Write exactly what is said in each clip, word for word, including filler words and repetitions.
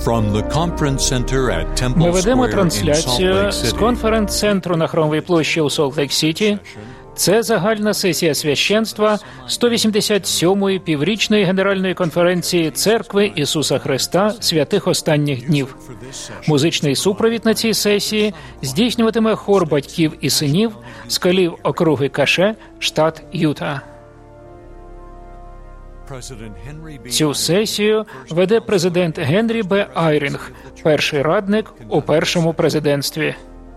Ми ведемо трансляцію з конференц-центру на Храмовій площі у Солт-Лейк-Сіті. Це загальна сесія священства сто вісімдесят сьомої піврічної Генеральної конференції Церкви Ісуса Христа святих останніх днів. Музичний супровід на цій сесії здійснюватиме хор батьків і синів з Калів округи Каше, штат Юта. Цю сесію веде президент Генрі Б. Айрінг, перший радник у першому президентстві.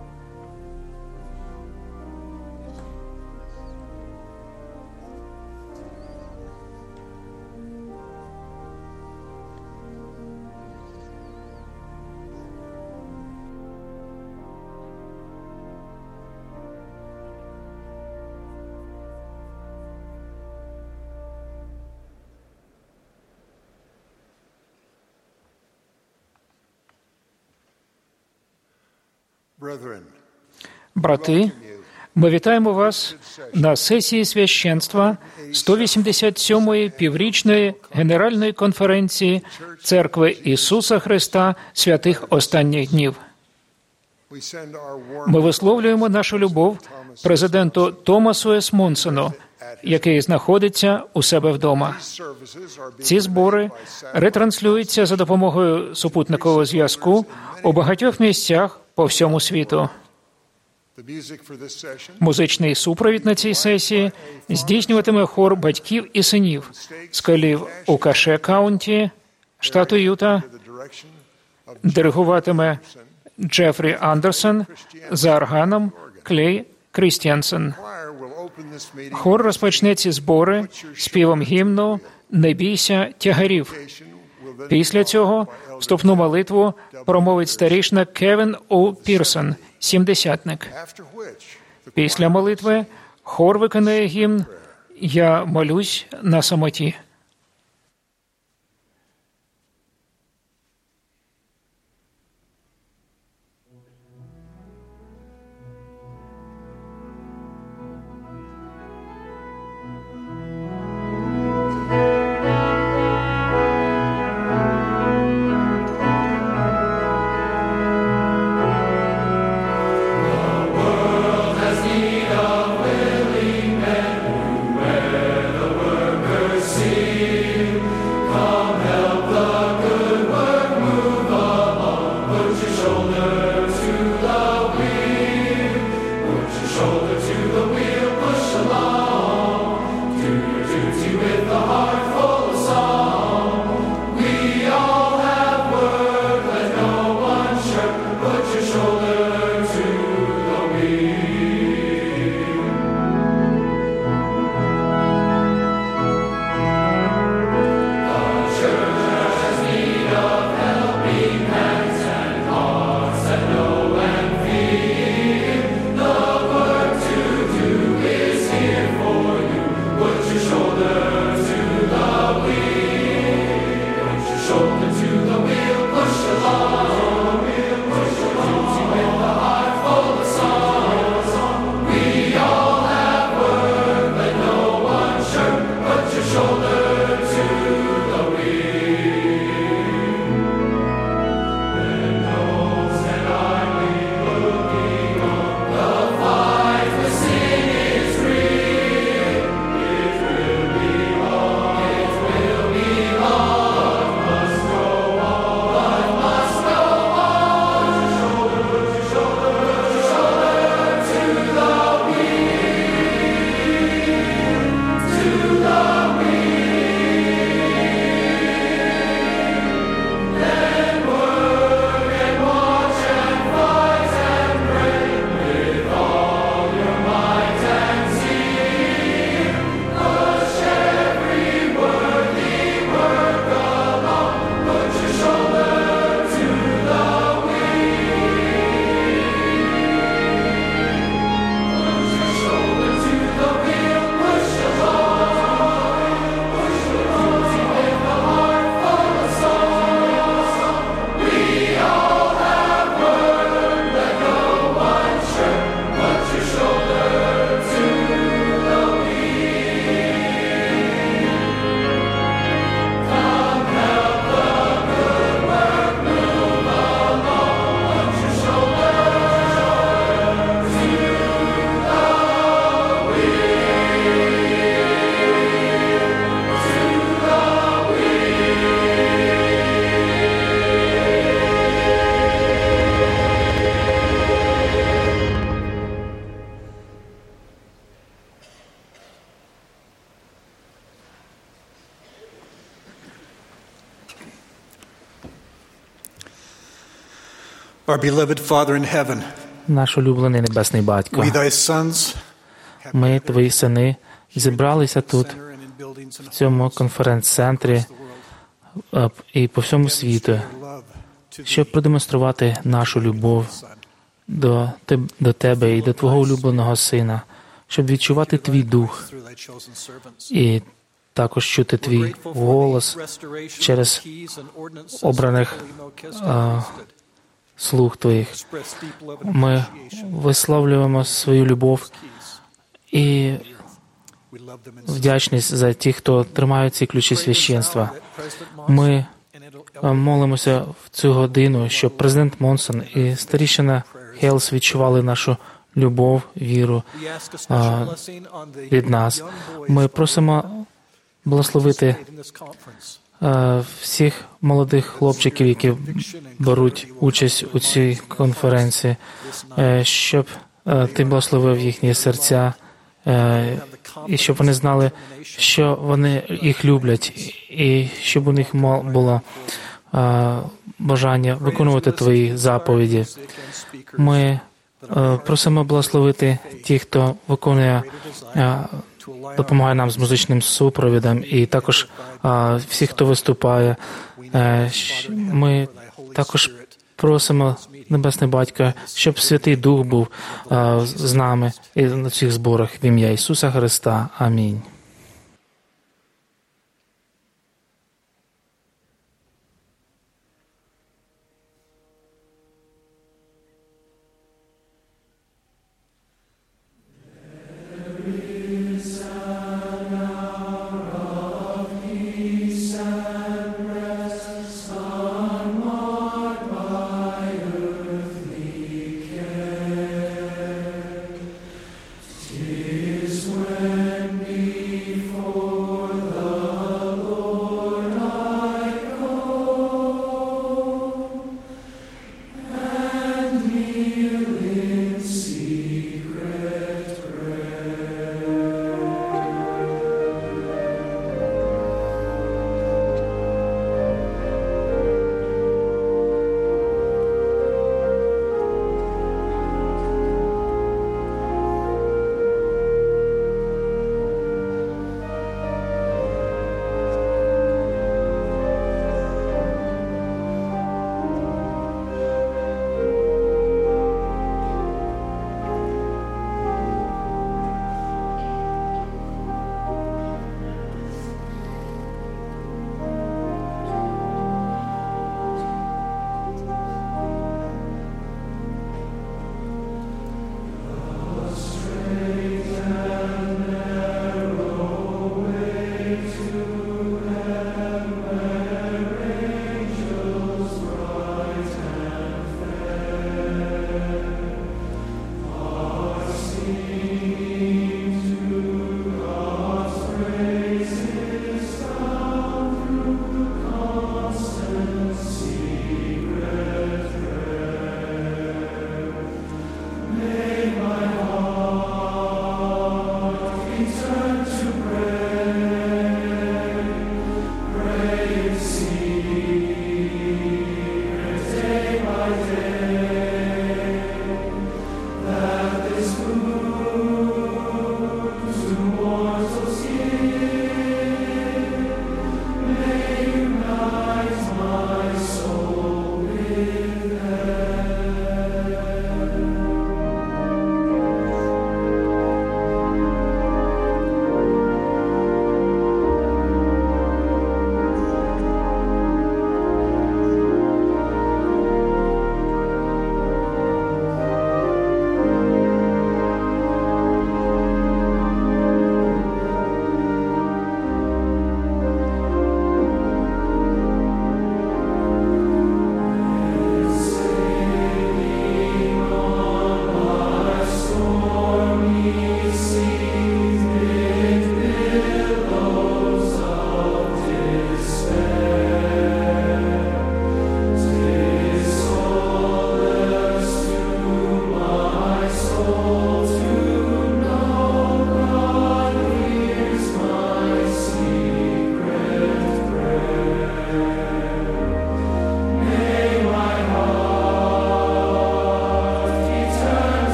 Брати, ми вітаємо вас на сесії священства сто вісімдесят сьомої піврічної Генеральної конференції Церкви Ісуса Христа святих останніх днів. Ми висловлюємо нашу любов президенту Томасу С. Монсону, який знаходиться у себе вдома. Ці збори ретранслюються за допомогою супутникового зв'язку у багатьох місцях по всьому світу. Музичний супровід на цій сесії здійснюватиме хор батьків і синів з Калів у Каше Каунті, штату Юта. Диригуватиме Джефрі Андерсон, за органом Клей Крістіансен. Хор розпочне ці збори співом гімну «Не бійся тягарів». Після цього вступну молитву промовить старішина Кевін О. Пірсон, сімдесятник. Після молитви хор виконає гімн «Я молюсь на самоті». See Our beloved Father in heaven, Наш улюблений Небесний Батько, we, thy sons, ми, Твої сини, зібралися тут, в цьому конференц-центрі е, і по всьому світу, щоб продемонструвати нашу любов до, Теб- до Тебе і до Твого улюбленого Сина, щоб відчувати Твій дух і також чути Твій голос через обраних е, слуг Твоїх. Ми висловлюємо свою любов і вдячність за тих, хто тримають ці ключі священства. Ми е, молимося в цю годину, щоб президент Монсон і старішина Хейлс відчували нашу любов, віру е, від нас. Ми просимо благословити е, всіх молодих хлопчиків, які беруть участь у цій конференції, е, щоб е, Ти благословив їхні серця, е, і щоб вони знали, що вони їх люблять, і щоб у них мо- було е, бажання виконувати Твої заповіді. Ми е, просимо благословити ті, хто виконує, е, допомагає нам з музичним супровідом, і також е, всі, хто виступає. Е, щ- Ми також просимо, Небесний Батько, щоб Святий Дух був е, з нами і на цих зборах в ім'я Ісуса Христа. Амінь.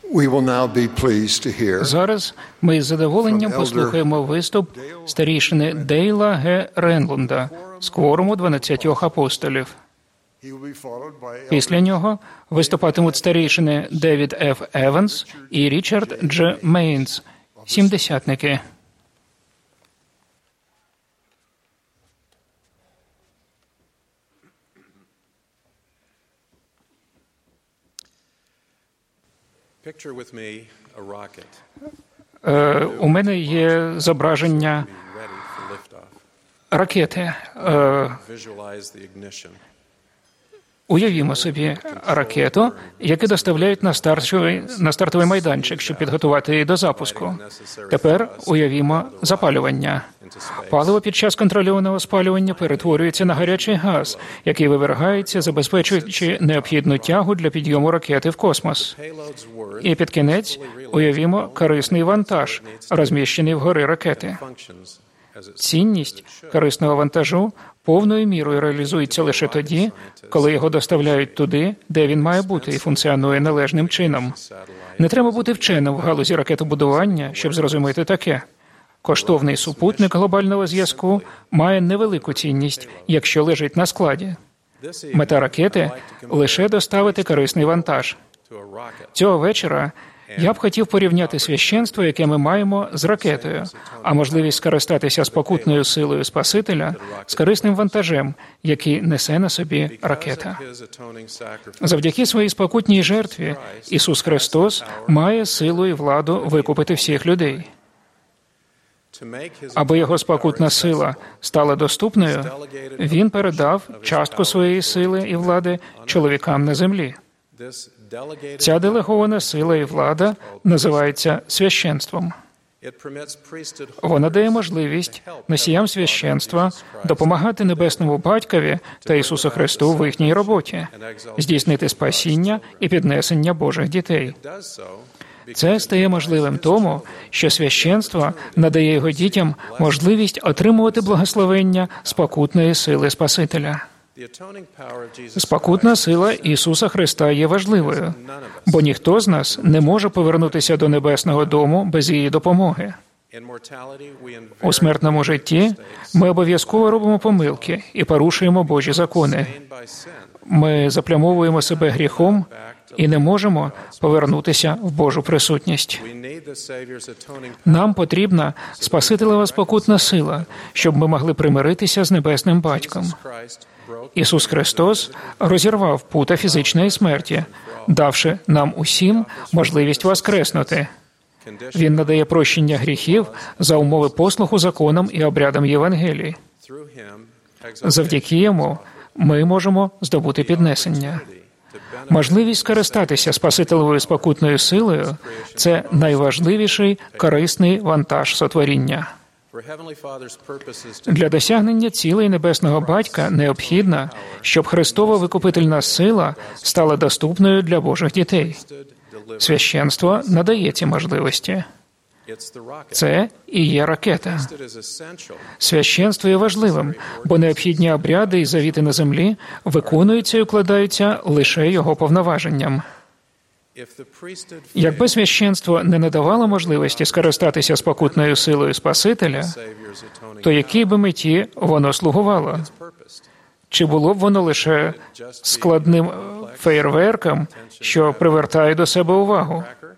We will now be pleased to hear Зараз ми із задоволенням from Elder послухаємо виступ старішини Дейла Г. Ренлунда з кворуму дванадцятьох апостолів. He will be followed by Elder Після нього виступатимуть старішини Девід Ф. Еванс і Річард Дж. Мейнс, сімдесятники. Picture with me a rocket Е, у мене є зображення being ready for liftoff. ракети. Е, Visualize the ignition. Уявімо собі ракету, яку доставляють на стартовий, на стартовий майданчик, щоб підготувати її до запуску. Тепер уявімо запалювання. Паливо під час контрольованого спалювання перетворюється на гарячий газ, який вивергається, забезпечуючи необхідну тягу для підйому ракети в космос. Payload's worth І під кінець уявімо корисний вантаж, розміщений вгори ракети. functions as it's Цінність корисного вантажу повною мірою реалізується лише тоді, коли його доставляють туди, де він має бути і функціонує належним чином. Не треба бути вченим в галузі ракетобудування, щоб зрозуміти таке. Коштовний супутник глобального зв'язку має невелику цінність, якщо лежить на складі. Мета ракети – лише доставити корисний вантаж. to a rocket. Цього вечора я б хотів порівняти священство, яке ми маємо, з ракетою, а можливість скористатися спокутною силою Спасителя з корисним вантажем, який несе на собі ракета. His atoning sacrifice Завдяки своїй спокутній жертві Ісус Христос має силу і владу викупити всіх людей. to make his Аби його спокутна сила стала доступною, Він передав частку своєї сили і влади чоловікам на землі. this delegated Ця делегована сила і влада називається священством. it permits priesthood Вона дає можливість носіям священства допомагати Небесному Батькові та Ісусу Христу в їхній роботі, здійснити спасіння і піднесення Божих дітей. does so Це стає можливим тому, що священство надає його дітям можливість отримувати благословення спокутної сили Спасителя. the atoning power of Jesus Спокутна сила Ісуса Христа є важливою, бо ніхто з нас не може повернутися до небесного дому без її допомоги. in mortality we У смертному житті ми обов'язково робимо помилки і порушуємо Божі закони. invade by sin Ми заплямовуємо себе гріхом і не можемо повернутися в Божу присутність. we need the Savior's atoning Нам потрібна Спасителева спокутна сила, щоб ми могли примиритися з Небесним Батьком. Christ broke Ісус Христос розірвав пута фізичної смерті, давши нам усім можливість воскреснути. condition Він надає прощення гріхів за умови послуху законам і обрядам Євангелії. through him Завдяки йому ми можемо здобути піднесення. Можливість скористатися Спасителевою спокутною силою – це найважливіший корисний вантаж сотворіння. for Heavenly Father's purposes to Для досягнення цілей Небесного Батька необхідно, щоб Христова викупительна сила стала доступною для Божих дітей. deliver. Священство надає ці можливості. It's the rocket. Це і є ракета. It is essential Священство є важливим, бо необхідні обряди і завіти на землі виконуються і укладаються лише його повноваженням. if the priesthood Якби священство не надавало можливості скористатися спокутною силою Спасителя, Savior's atoning то якій би меті воно слугувало? purpose Чи було б воно лише складним е, феєрверком, що привертає до себе увагу? cracker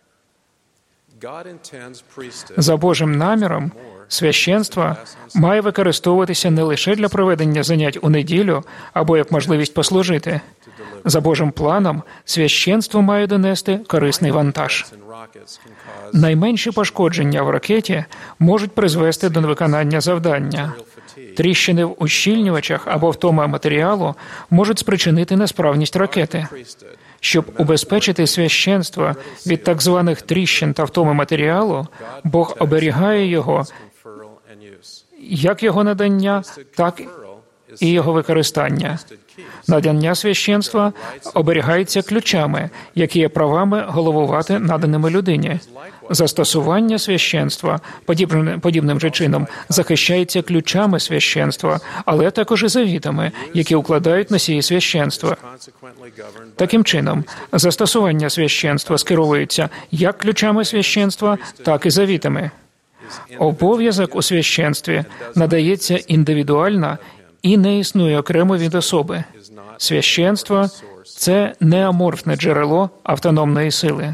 God intends priesthood За Божим наміром, священство має використовуватися не лише для проведення занять у неділю або як можливість послужити. За Божим планом, священство має донести корисний вантаж. in rockets can cause Найменші пошкодження в ракеті можуть призвести до невиконання завдання. Тріщини в ущільнювачах або втома матеріалу можуть спричинити несправність ракети. priesthood Щоб убезпечити священство від так званих тріщин та втоми матеріалу, Бог оберігає його conferral and use. як його надання, так і його використання. Надання священства оберігається ключами, які є правами головувати наданими людині. Застосування священства подібним, подібним же чином захищається ключами священства, але також і завітами, які укладають носії священства. Таким чином, застосування священства скеровується як ключами священства, так і завітами. Обов'язок у священстві надається індивідуально і не існує окремо від особи. Священство – це не аморфне джерело автономної сили.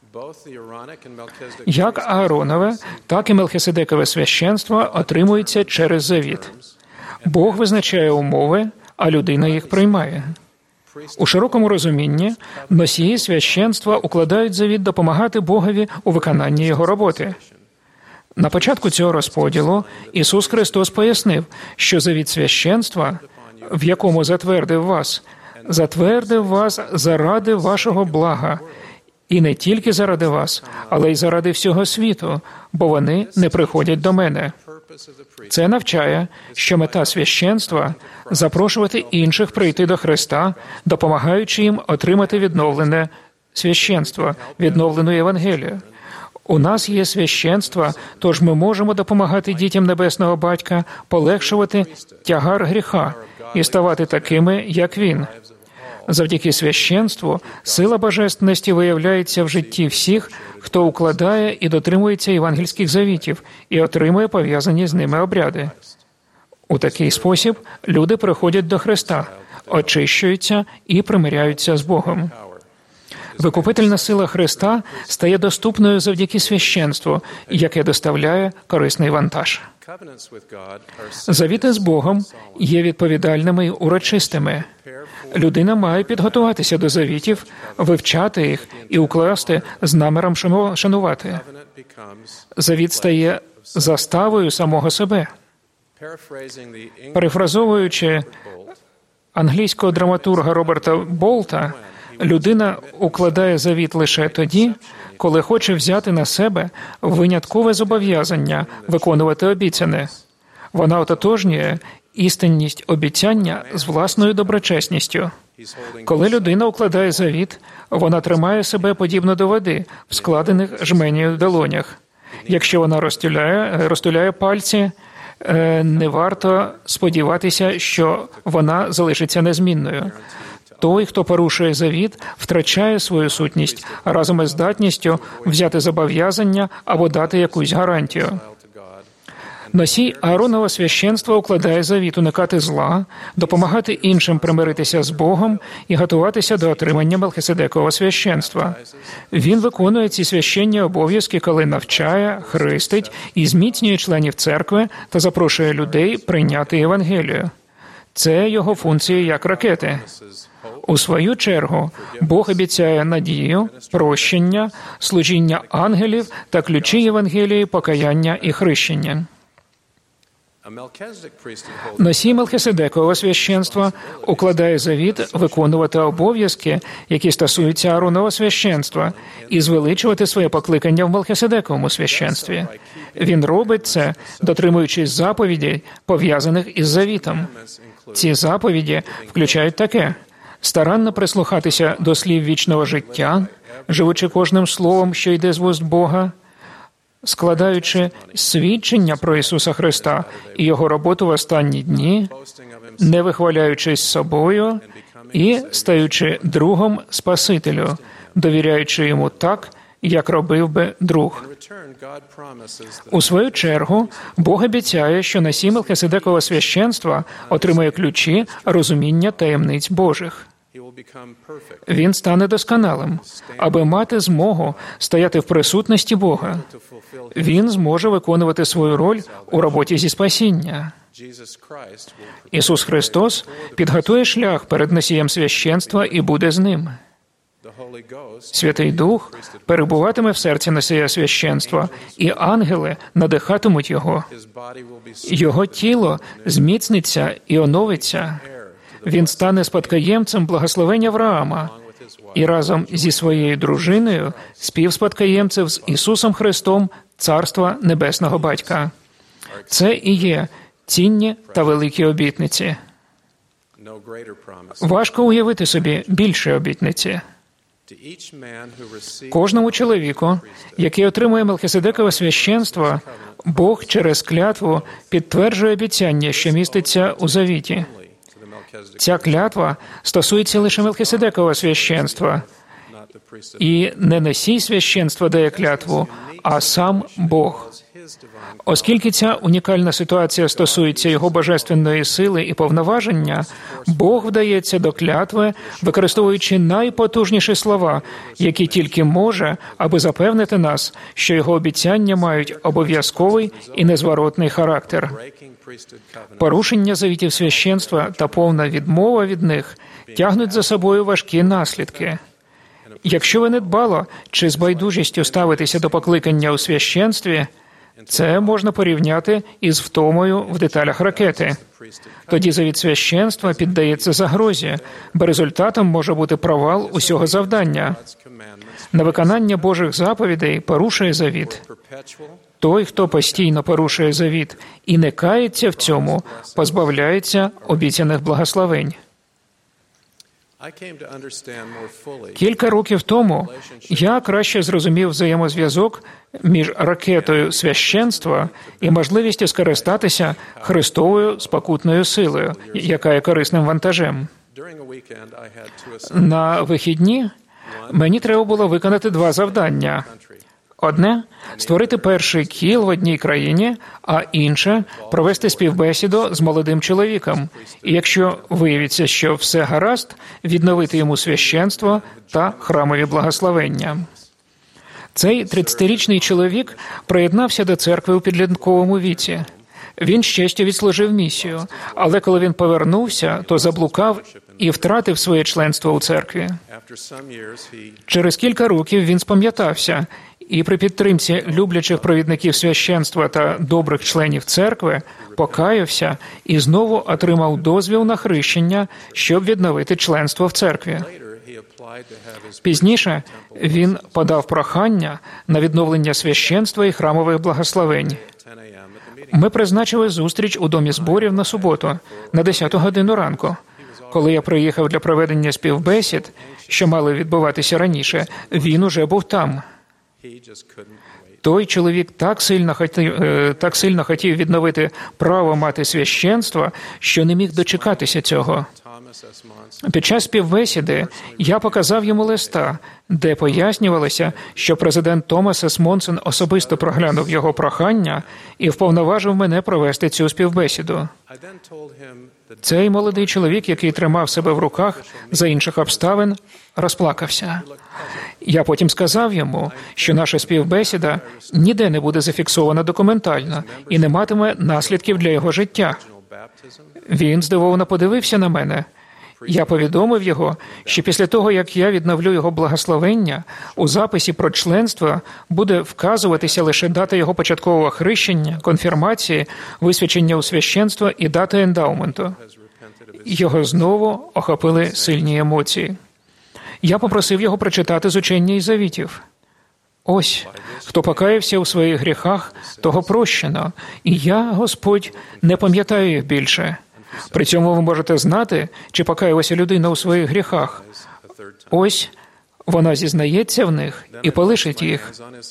Як Ааронове, так і Мелхиседекове священство отримується через завіт. Бог визначає умови, а людина їх приймає. У широкому розумінні носії священства укладають завіт допомагати Богові у виконанні його роботи. На початку цього розподілу Ісус Христос пояснив, що завіт священства, в якому затвердив вас, затвердив вас заради вашого блага, і не тільки заради вас, але й заради всього світу, бо вони не приходять до мене. Це навчає, що мета священства – запрошувати інших прийти до Христа, допомагаючи їм отримати відновлене священство, відновлену Євангелію. У нас є священство, тож ми можемо допомагати дітям Небесного Батька полегшувати тягар гріха і ставати такими, як Він. Завдяки священству сила божественності виявляється в житті всіх, хто укладає і дотримується євангельських завітів і отримує пов'язані з ними обряди. У такий спосіб люди приходять до Христа, очищуються і примиряються з Богом. Викупительна сила Христа стає доступною завдяки священству, яке доставляє корисний вантаж. Завіти з Богом є відповідальними й урочистими. Людина має підготуватися до завітів, вивчати їх і укласти з наміром шанувати. Завіт стає заставою самого себе. Перефразовуючи англійського драматурга Роберта Болта, людина укладає завіт лише тоді, коли хоче взяти на себе виняткове зобов'язання виконувати обіцяне. Вона ототожнює істинність обіцяння з власною доброчесністю. Коли людина укладає завіт, вона тримає себе подібно до води в складених жменею долонях. Якщо вона розтуляє, розтуляє пальці, не варто сподіватися, що вона залишиться незмінною. Той, хто порушує завіт, втрачає свою сутність разом із здатністю взяти зобов'язання або дати якусь гарантію. Носій Ааронова священства укладає завіт уникати зла, допомагати іншим примиритися з Богом і готуватися до отримання Мелхиседекового священства. Він виконує ці священні обов'язки, коли навчає, хрестить і зміцнює членів церкви та запрошує людей прийняти Євангелію. Це його функції як ракети. У свою чергу, Бог обіцяє надію, прощення, служіння ангелів та ключі Євангелії, покаяння і хрещення. Носій Мелхиседекового священства укладає завіт виконувати обов'язки, які стосуються Ааронова священства, і звеличувати своє покликання в Мелхиседековому священстві. Він робить це, дотримуючись заповідей, пов'язаних із завітом. Ці заповіді включають таке: старанно прислухатися до слів вічного життя, живучи кожним словом, що йде з вуст Бога, складаючи свідчення про Ісуса Христа і Його роботу в останні дні, не вихваляючись собою і стаючи другом Спасителю, довіряючи Йому так, як робив би друг. У свою чергу, Бог обіцяє, що носій Мелхиседекового священства отримає ключі розуміння таємниць Божих. Він стане досконалим, аби мати змогу стояти в присутності Бога. Він зможе виконувати свою роль у роботі зі спасіння. Ісус Христос підготує шлях перед носієм священства і буде з ним. Святий Дух перебуватиме в серці носія священства, і ангели надихатимуть його. Його тіло зміцниться і оновиться. Він стане спадкоємцем благословення Авраама і разом зі своєю дружиною співспадкоємцем з Ісусом Христом Царства Небесного Батька. Це і є цінні та великі обітниці. Важко уявити собі більше обітниці. Кожному чоловіку, який отримує Мелхиседекове священство, Бог через клятву підтверджує обіцяння, що міститься у завіті. Ця клятва стосується лише Мелхиседекового священства. І не носій священства дає клятву, а сам Бог. Оскільки ця унікальна ситуація стосується його божественної сили і повноваження, Бог вдається до клятви, використовуючи найпотужніші слова, які тільки може, аби запевнити нас, що його обіцяння мають обов'язковий і незворотний характер. Порушення завітів священства та повна відмова від них тягнуть за собою важкі наслідки. Якщо ви недбало чи з байдужістю ставитеся до покликання у священстві, це можна порівняти із втомою в деталях ракети. Тоді завіт священства піддається загрозі, бо результатом може бути провал усього завдання. На виконання Божих заповідей порушує завіт. Той, хто постійно порушує завіт і не кається в цьому, позбавляється обіцяних благословень. Кілька років тому я краще зрозумів взаємозв'язок між ракетою священства і можливістю скористатися Христовою спокутною силою, яка є корисним вантажем. На вихідні мені треба було виконати два завдання. Одне – створити перший кіл в одній країні, а інше – провести співбесіду з молодим чоловіком. І якщо виявиться, що все гаразд, відновити йому священство та храмові благословення. Цей тридцятирічний чоловік приєднався до церкви у підлітковому віці. Він з честю відслужив місію, але коли він повернувся, то заблукав і втратив своє членство у церкві. Через кілька років він спам'ятався, і при підтримці люблячих провідників священства та добрих членів церкви покаявся і знову отримав дозвіл на хрещення, щоб відновити членство в церкві. Пізніше він подав прохання на відновлення священства і храмових благословень. Ми призначили зустріч у домі зборів на суботу, на десяту годину ранку. Коли я приїхав для проведення співбесід, що мали відбуватися раніше, він уже був там. Той чоловік так сильно хотів, так сильно хотів відновити право мати священство, що не міг дочекатися цього. Під час співбесіди я показав йому листа, де пояснювалося, що президент Томас С. Монсон особисто проглянув його прохання і вповноважив мене провести цю співбесіду. Цей молодий чоловік, який тримав себе в руках за інших обставин, розплакався. Я потім сказав йому, що наша співбесіда ніде не буде зафіксована документально і не матиме наслідків для його життя. Він здивовано подивився на мене. Я повідомив його, що після того, як я відновлю його благословення, у записі про членство буде вказуватися лише дата його початкового хрещення, конфірмації, висвячення у священство і дата ендаументу. Його знову охопили сильні емоції. Я попросив його прочитати з учення і завітів. Ось, хто покаявся у своїх гріхах, того прощено, і я, Господь, не пам'ятаю їх більше. При цьому ви можете знати, чи покаялася людина у своїх гріхах. Ось, вона зізнається в них і полишить їх.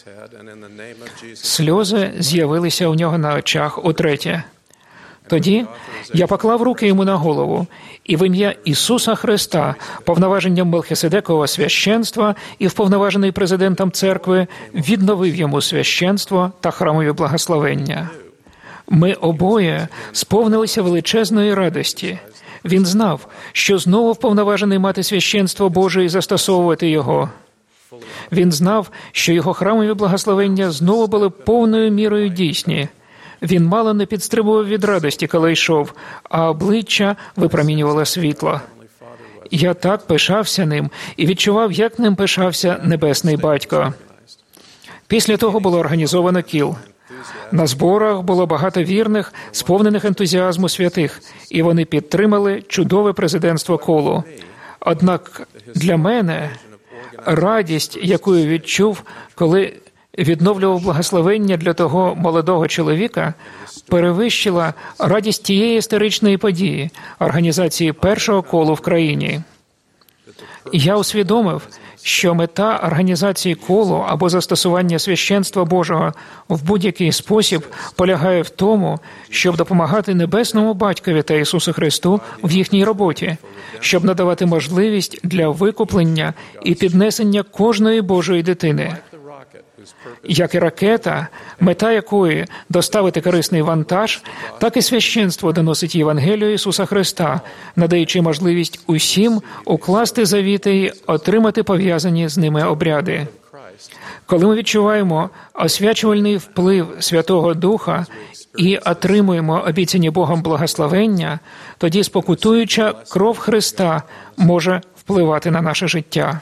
Сльози з'явилися у нього на очах утретє. Тоді я поклав руки йому на голову, і в ім'я Ісуса Христа, повноваженням Мелхиседекового священства і вповноважений президентом церкви, відновив йому священство та храмові благословення. Ми обоє сповнилися величезної радості. Він знав, що знову вповноважений мати священство Боже і застосовувати його. Він знав, що його храмові благословення знову були повною мірою дійсні. Він мало не підстрибував від радості, коли йшов, а обличчя випромінювало світло. Я так пишався ним і відчував, як ним пишався Небесний Батько. Після того було організовано кіл. На зборах було багато вірних, сповнених ентузіазму святих, і вони підтримали чудове президентство колу. Однак для мене радість, яку я відчув, коли відновлював благословення для того молодого чоловіка, перевищила радість тієї історичної події – організації першого колу в країні. Я усвідомив, що мета організації колу або застосування священства Божого в будь-який спосіб полягає в тому, щоб допомагати Небесному Батькові та Ісусу Христу в їхній роботі, щоб надавати можливість для викуплення і піднесення кожної Божої дитини. Як і ракета, мета якої – доставити корисний вантаж, так і священство доносить Євангелію Ісуса Христа, надаючи можливість усім укласти завіти і отримати пов'язані з ними обряди. Коли ми відчуваємо освячувальний вплив Святого Духа і отримуємо обіцяні Богом благословення, тоді спокутуюча кров Христа може впливати на наше життя.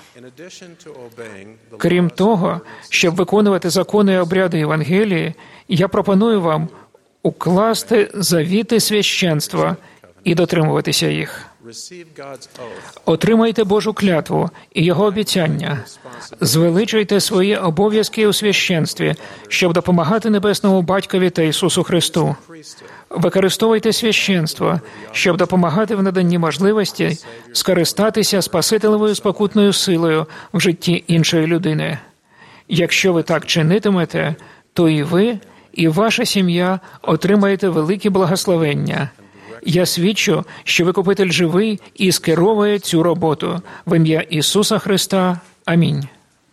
Крім того, щоб виконувати закони і обряди Євангелії, я пропоную вам укласти завіти священства і дотримуватися їх. Отримайте Божу клятву і Його обіцяння. Звеличуйте свої обов'язки у священстві, щоб допомагати Небесному Батькові та Ісусу Христу. Використовуйте священство, щоб допомагати в наданні можливості скористатися спасителевою спокутною силою в житті іншої людини. Якщо ви так чинитимете, то і ви, і ваша сім'я отримаєте великі благословення. Я свідчу, що Викупитель живий і скеровує цю роботу. В ім'я Ісуса Христа. Амінь.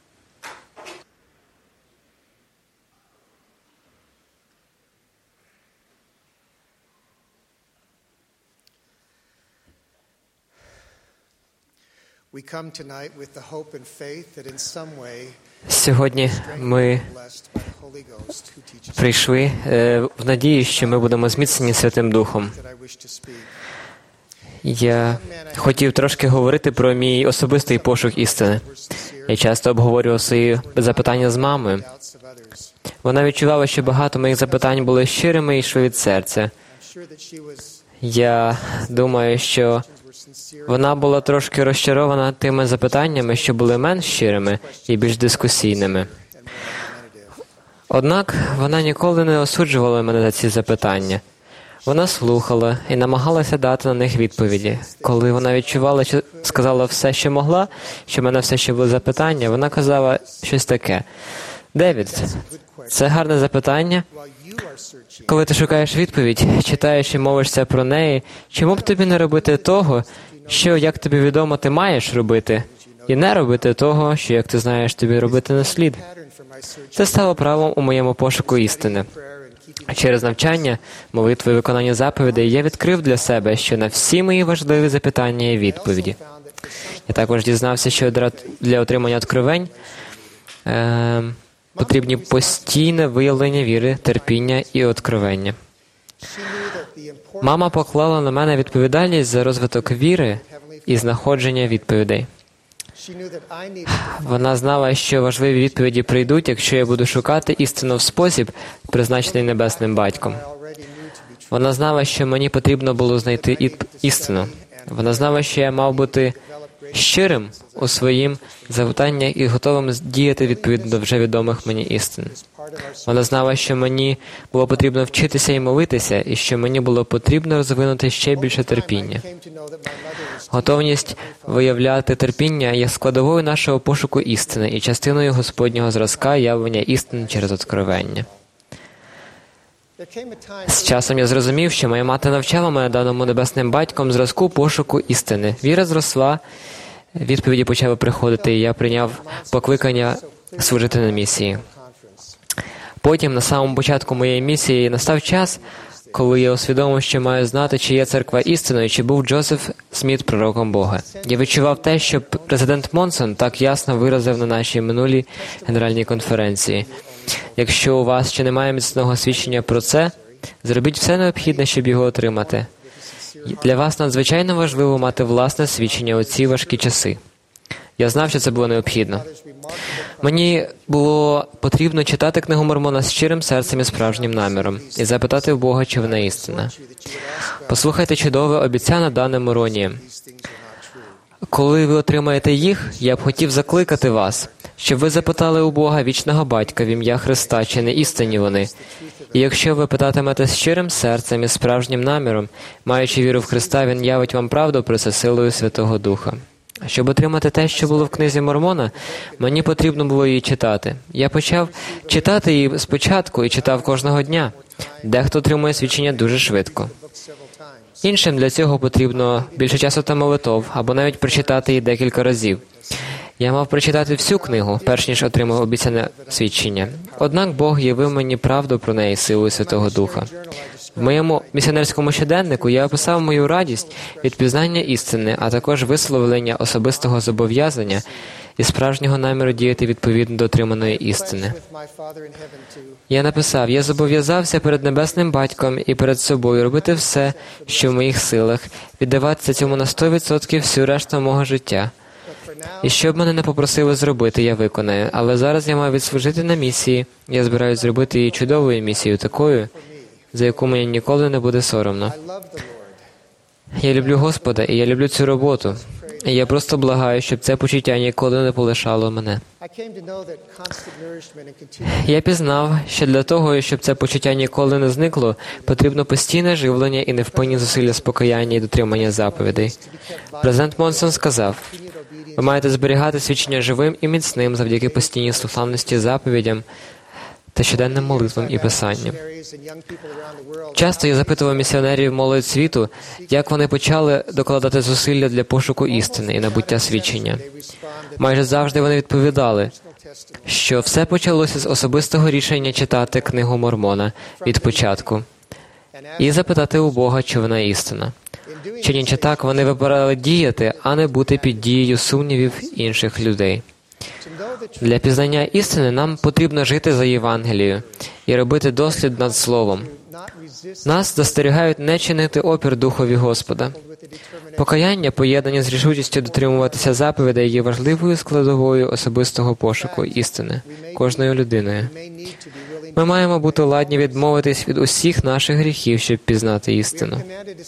Сьогодні ми прийшли в надії, що ми будемо зміцнені Святим Духом. Я хотів трошки говорити про мій особистий пошук істини. Я часто обговорював свої запитання з мамою. Вона відчувала, що багато моїх запитань були щирими і йшли від серця. Я думаю, що вона була трошки розчарована тими запитаннями, що були менш щирими і більш дискусійними. Однак вона ніколи не осуджувала мене за ці запитання. Вона слухала і намагалася дати на них відповіді. Коли вона відчувала, що сказала все, що могла, що в мене все ще були запитання, вона казала щось таке. «Девід, це гарне запитання. Коли ти шукаєш відповідь, читаєш і мовишся про неї, чому б тобі не робити того, що, як тобі відомо, ти маєш робити, і не робити того, що, як ти знаєш, тобі робити не слід?» Це стало правом у моєму пошуку істини. Через навчання, молитви і виконання заповідей я відкрив для себе, що на всі мої важливі запитання є відповіді. Я також дізнався, що для отримання откровень е, потрібні постійне виявлення віри, терпіння і откровення. Мама поклала на мене відповідальність за розвиток віри і знаходження відповідей. Вона знала, що важливі відповіді прийдуть, якщо я буду шукати істину в спосіб, призначений Небесним Батьком. Вона знала, що мені потрібно було знайти істину. Вона знала, що я мав бути щирим у своїм запитаннях і готовим діяти відповідно до вже відомих мені істин. Вона знала, що мені було потрібно вчитися і молитися, і що мені було потрібно розвинути ще більше терпіння. Готовність виявляти терпіння є складовою нашого пошуку істини і частиною Господнього зразка явлення істини через откровення. З часом я зрозумів, що моя мати навчала мене даному Небесним Батьком зразку пошуку істини. Віра зросла, відповіді почали приходити, і я прийняв покликання служити на місії. Потім, на самому початку моєї місії, настав час, коли я усвідомив, що маю знати, чи є церква істиною, чи був Джозеф Сміт пророком Бога. Я відчував те, що президент Монсон так ясно виразив на нашій минулій генеральній конференції. Якщо у вас ще немає міцного свідчення про це, зробіть все необхідне, щоб його отримати. Для вас надзвичайно важливо мати власне свідчення у ці важкі часи. Я знав, що це було необхідно. Мені було потрібно читати книгу Мормона з щирим серцем і справжнім наміром і запитати в Бога, чи вона істина. Послухайте чудове обіцяне дане Моронієм. Коли ви отримаєте їх, я б хотів закликати вас, щоб ви запитали у Бога вічного Батька в ім'я Христа, чи не істинні вони. І якщо ви питатимете з щирим серцем і справжнім наміром, маючи віру в Христа, Він явить вам правду про це силою Святого Духа. Щоб отримати те, що було в книзі Мормона, мені потрібно було її читати. Я почав читати її спочатку і читав кожного дня. Дехто отримує свідчення дуже швидко. Іншим для цього потрібно більше часу та молитов, або навіть прочитати її декілька разів. Я мав прочитати всю книгу, перш ніж отримав обіцяне свідчення. Однак Бог явив мені правду про неї силою Святого Духа. В моєму місіонерському щоденнику я описав мою радість від пізнання істини, а також висловлення особистого зобов'язання і справжнього наміру діяти відповідно до отриманої істини. Я написав: «Я зобов'язався перед Небесним Батьком і перед собою робити все, що в моїх силах, віддаватися цьому на сто відсотків всю решту мого життя. І що б мене не попросили зробити, я виконаю. Але зараз я маю відслужити на місії. Я збираюсь зробити її чудовою місією, такою, за яку мені ніколи не буде соромно. Я люблю Господа, і я люблю цю роботу. І я просто благаю, щоб це почуття ніколи не полишало мене. Я пізнав, що для того, щоб це почуття ніколи не зникло, потрібно постійне живлення і невпинні зусилля спокаяння і дотримання заповідей. Президент Монсон сказав: «Ви маєте зберігати свідчення живим і міцним завдяки постійній слухняності заповідям та щоденним молитвам і писанням». Часто я запитував місіонерів молодь світу, як вони почали докладати зусилля для пошуку істини і набуття свідчення. Майже завжди вони відповідали, що все почалося з особистого рішення читати книгу Мормона від початку і запитати у Бога, чи вона істина. Чинячи так, вони вибирали діяти, а не бути під дією сумнівів інших людей. Для пізнання істини нам потрібно жити за Євангелією і робити дослід над Словом. Нас застерігають не чинити опір Духові Господа. Покаяння, поєднання з рішучістю дотримуватися заповідей, є важливою складовою особистого пошуку істини кожною людиною. Ми маємо бути ладні відмовитись від усіх наших гріхів, щоб пізнати істину.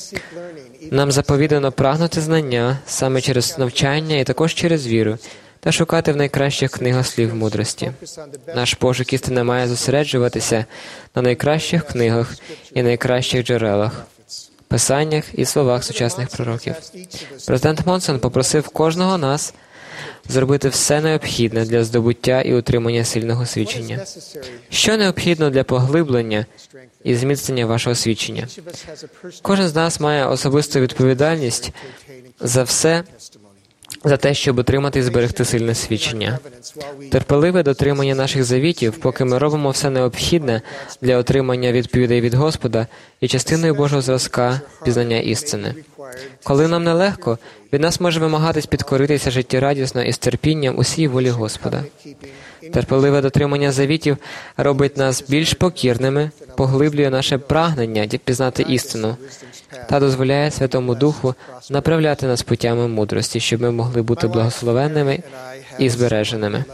Нам заповідано прагнути знання саме через навчання і також через віру, та шукати в найкращих книгах слів мудрості. Наш пошук істини має зосереджуватися на найкращих книгах і найкращих джерелах, писаннях і словах сучасних пророків. Президент Монсон попросив кожного нас зробити все необхідне для здобуття і утримання сильного свідчення. Що необхідно для поглиблення і зміцнення вашого свідчення? Кожен з нас має особисту відповідальність за все, за те, щоб отримати і зберегти сильне свідчення. Терпеливе дотримання наших завітів, поки ми робимо все необхідне для отримання відповідей від Господа, і частиною Божого зразка пізнання істини. Коли нам нелегко, від нас може вимагатись підкоритися життєрадісно і з терпінням усій волі Господа. Терпеливе дотримання завітів робить нас більш покірними, поглиблює наше прагнення пізнати істину та дозволяє Святому Духу направляти нас путями мудрості, щоб ми могли бути благословенними і збереженими.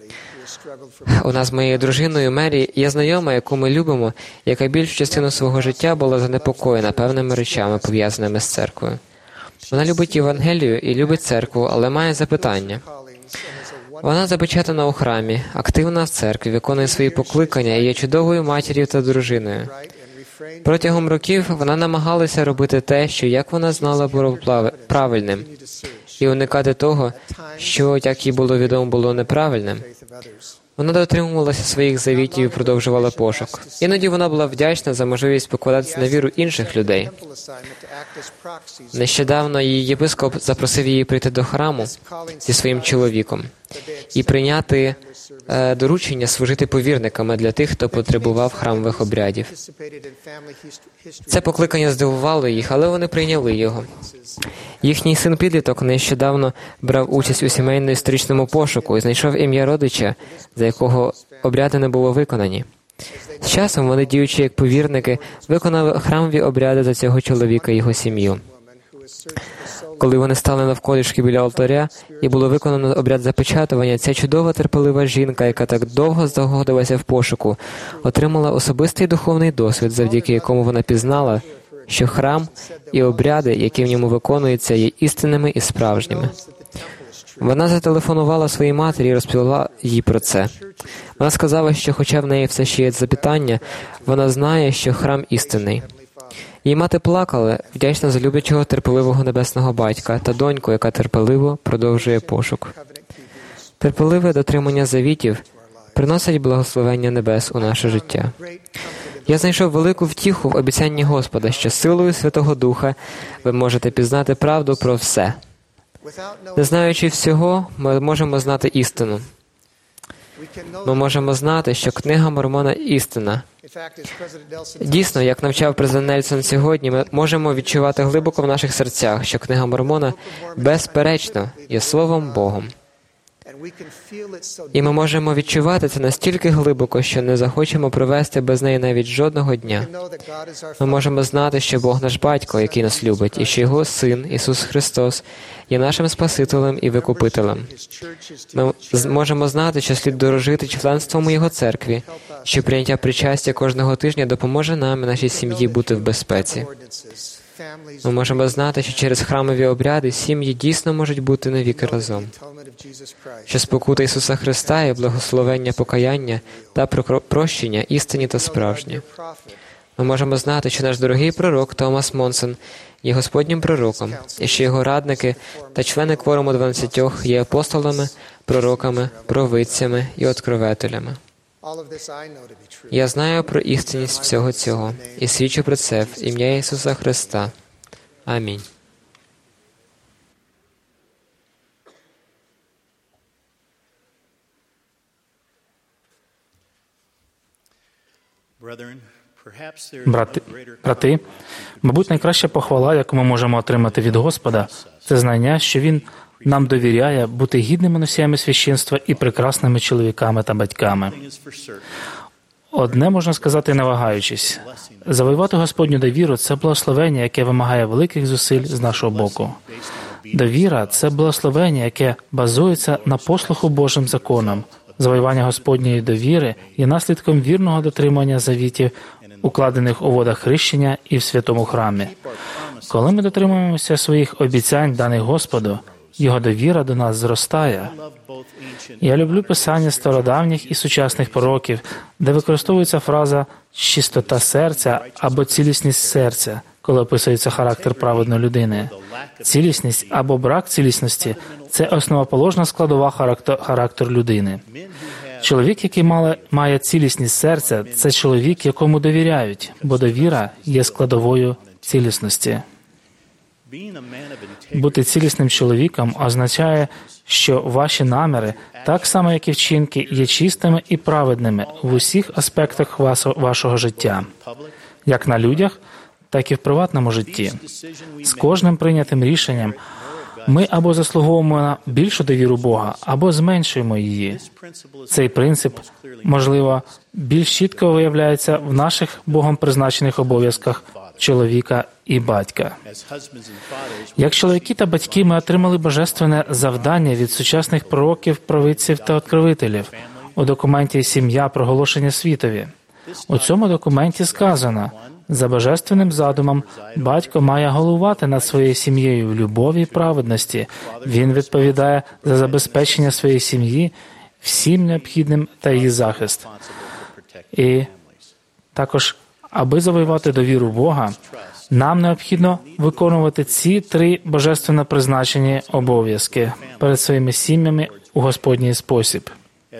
У нас з моєю дружиною Мері є знайома, яку ми любимо, яка більшу частину свого життя була занепокоєна певними речами, пов'язаними з церквою. Вона любить Євангелію і любить церкву, але має запитання. Вона запечатана у храмі, активна в церкві, виконує свої покликання і є чудовою матір'ю та дружиною. Протягом років вона намагалася робити те, що, як вона знала, було правильним, і уникати того, що, як їй було відомо, було неправильним. Вона дотримувалася своїх завітів і продовжувала пошук. Іноді вона була вдячна за можливість покладатися на віру інших людей. Нещодавно її єпископ запросив її прийти до храму зі своїм чоловіком і прийняти е, доручення служити повірниками для тих, хто потребував храмових обрядів. Це покликання здивувало їх, але вони прийняли його. Їхній син-підліток нещодавно брав участь у сімейно-історичному пошуку і знайшов ім'я родича, за якого обряди не було виконані. З часом вони, діючи як повірники, виконали храмові обряди за цього чоловіка і його сім'ю. Коли вони стали навколішки біля алтаря і було виконано обряд запечатування, ця чудова терпелива жінка, яка так довго знаходилася в пошуку, отримала особистий духовний досвід, завдяки якому вона пізнала, що храм і обряди, які в ньому виконуються, є істинними і справжніми. Вона зателефонувала своїй матері і розповіла їй про це. Вона сказала, що хоча в неї все ще є запитання, вона знає, що храм істинний. Її мати плакала, вдячна за люблячого терпеливого небесного батька та доньку, яка терпеливо продовжує пошук. Терпеливе дотримання завітів приносить благословення небес у наше життя. Я знайшов велику втіху в обіцянні Господа, що силою Святого Духа ви можете пізнати правду про все. Не знаючи всього, ми можемо знати істину. Ми можемо знати, що книга Мормона – істина. Дійсно, як навчав президент Нельсон сьогодні, ми можемо відчувати глибоко в наших серцях, що книга Мормона, безперечно, є Словом Богом. І ми можемо відчувати це настільки глибоко, що не захочемо провести без неї навіть жодного дня. Ми можемо знати, що Бог наш Батько, який нас любить, і що Його Син, Ісус Христос, є нашим Спасителем і Викупителем. Ми можемо знати, що слід дорожити членством у Його церкві, що прийняття причастя кожного тижня допоможе нам і нашій сім'ї бути в безпеці. Ми можемо знати, що через храмові обряди сім'ї дійсно можуть бути навіки разом. Що спокута Ісуса Христа і благословення покаяння та прощення істинні та справжні. Ми можемо знати, що наш дорогий пророк Томас Монсон є Господнім пророком, і що його радники та члени кворуму дванадцятьох є апостолами, пророками, провидцями і откровителями. Я знаю про істинність всього цього і свідчу про це в ім'я Ісуса Христа. Амінь. Брати, брати, мабуть, найкраща похвала, яку ми можемо отримати від Господа, це знання, що Він нам довіряє бути гідними носіями священства і прекрасними чоловіками та батьками. Одне можна сказати, не вагаючись. Завоювати Господню довіру – це благословення, яке вимагає великих зусиль з нашого боку. Довіра – це благословення, яке базується на послуху Божим законам. Завоювання Господньої довіри є наслідком вірного дотримання завітів, укладених у водах хрещення і в святому храмі. Коли ми дотримуємося своїх обіцянь, даних Господу, Його довіра до нас зростає. Я люблю писання стародавніх і сучасних пророків, де використовується фраза «чистота серця» або «цілісність серця», коли описується характер праведної людини. Цілісність або брак цілісності – це основоположна складова характеру людини. Чоловік, який має цілісність серця, це чоловік, якому довіряють, бо довіра є складовою цілісності. Бути цілісним чоловіком означає, що ваші наміри, так само як і вчинки, є чистими і праведними в усіх аспектах вашого життя, як на людях, так і в приватному житті. З кожним прийнятим рішенням ми або заслуговуємо на більшу довіру Бога, або зменшуємо її. Цей принцип, можливо, більш чітко виявляється в наших Богом призначених обов'язках чоловіка і батька. Як чоловіки та батьки ми отримали божественне завдання від сучасних пророків, провидців та откровителів у документі «Сім'я. Проголошення світові». У цьому документі сказано, за божественним задумом батько має головувати над своєю сім'єю в любові і праведності. Він відповідає за забезпечення своєї сім'ї всім необхідним та її захист. І також, аби завоювати довіру Бога, нам необхідно виконувати ці три божественно призначені обов'язки перед своїми сім'ями у Господній спосіб.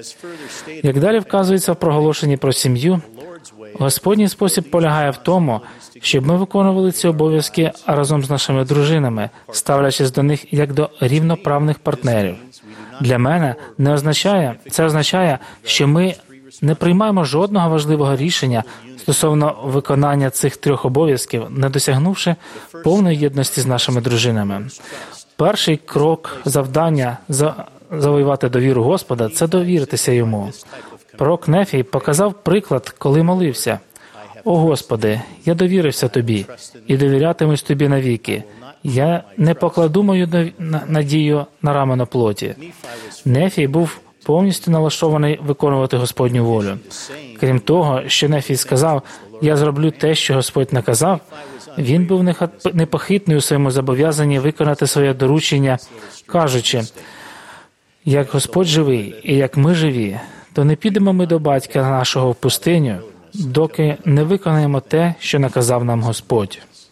Як далі вказується в проголошенні про сім'ю, Господній спосіб полягає в тому, щоб ми виконували ці обов'язки разом з нашими дружинами, ставлячись до них як до рівноправних партнерів. Для мене не означає, це означає, що ми не приймаємо жодного важливого рішення стосовно виконання цих трьох обов'язків, не досягнувши повної єдності з нашими дружинами. Перший крок завдання завоювати довіру Господа – це довіритися Йому. Пророк Нефій показав приклад, коли молився. «О Господи, я довірився Тобі і довірятимусь Тобі навіки. Я не покладу мою надію на рамено плоті». Нефій був повністю налаштований виконувати Господню волю. Крім того, що Нефій сказав, «Я зроблю те, що Господь наказав», він був непохитний у своєму зобов'язанні виконати своє доручення, кажучи, «Як Господь живий і як ми живі, то не підемо ми до батька нашого в пустиню, доки не виконаємо те, що наказав нам Господь».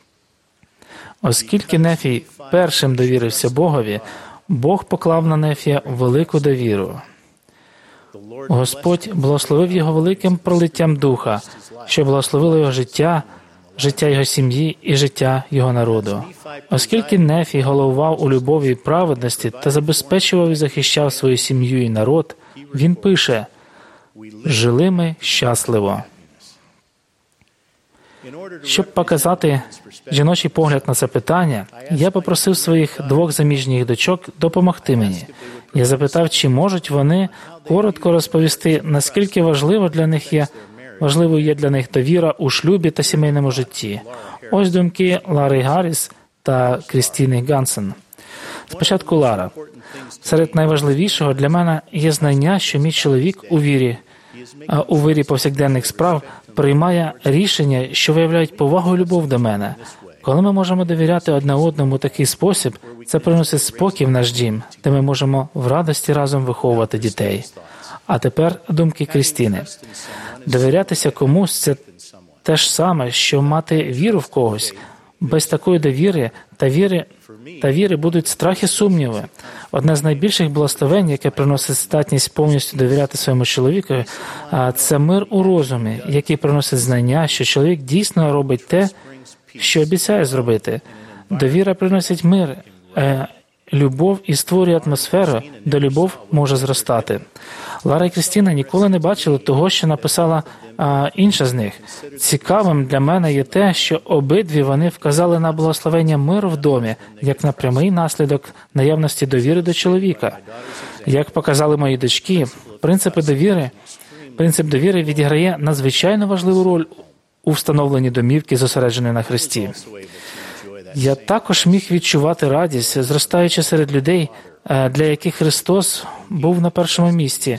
Оскільки Нефій першим довірився Богові, Бог поклав на Нефія велику довіру. Господь благословив його великим пролиттям духа, що благословило його життя, життя його сім'ї і життя його народу. Оскільки Нефій головував у любові і праведності та забезпечував і захищав свою сім'ю і народ, він пише: «Жили ми щасливо». Щоб показати жіночий погляд на це питання, я попросив своїх двох заміжніх дочок допомогти мені. Я запитав, чи можуть вони коротко розповісти, наскільки важливо для них є, важливою є для них довіра у шлюбі та сімейному житті. Ось думки Лари Гарріс та Крістіни Гансен. Спочатку Лара. Серед найважливішого для мене є знання, що мій чоловік у вірі, у вирі повсякденних справ приймає рішення, що виявляють повагу і любов до мене. Коли ми можемо довіряти одне одному у такий спосіб, це приносить спокій в наш дім, де ми можемо в радості разом виховувати дітей. А тепер думки Крістіни. Довірятися комусь – це те ж саме, що мати віру в когось. Без такої довіри та віри, та віри будуть страх і сумніви. Одне з найбільших благословень, яке приносить здатність повністю довіряти своєму чоловікові, це мир у розумі, який приносить знання, що чоловік дійсно робить те, що обіцяє зробити. Довіра приносить мир, любов і створює атмосферу, де любов може зростати. Лара і Крістіна ніколи не бачили того, що написала а, інша з них. Цікавим для мене є те, що обидві вони вказали на благословення миру в домі, як на прямий наслідок наявності довіри до чоловіка. Як показали мої дочки, принципи довіри, принцип довіри відіграє надзвичайно важливу роль у встановленні домівки, зосередженої на Христі. Я також міг відчувати радість, зростаючи серед людей, для яких Христос був на першому місці,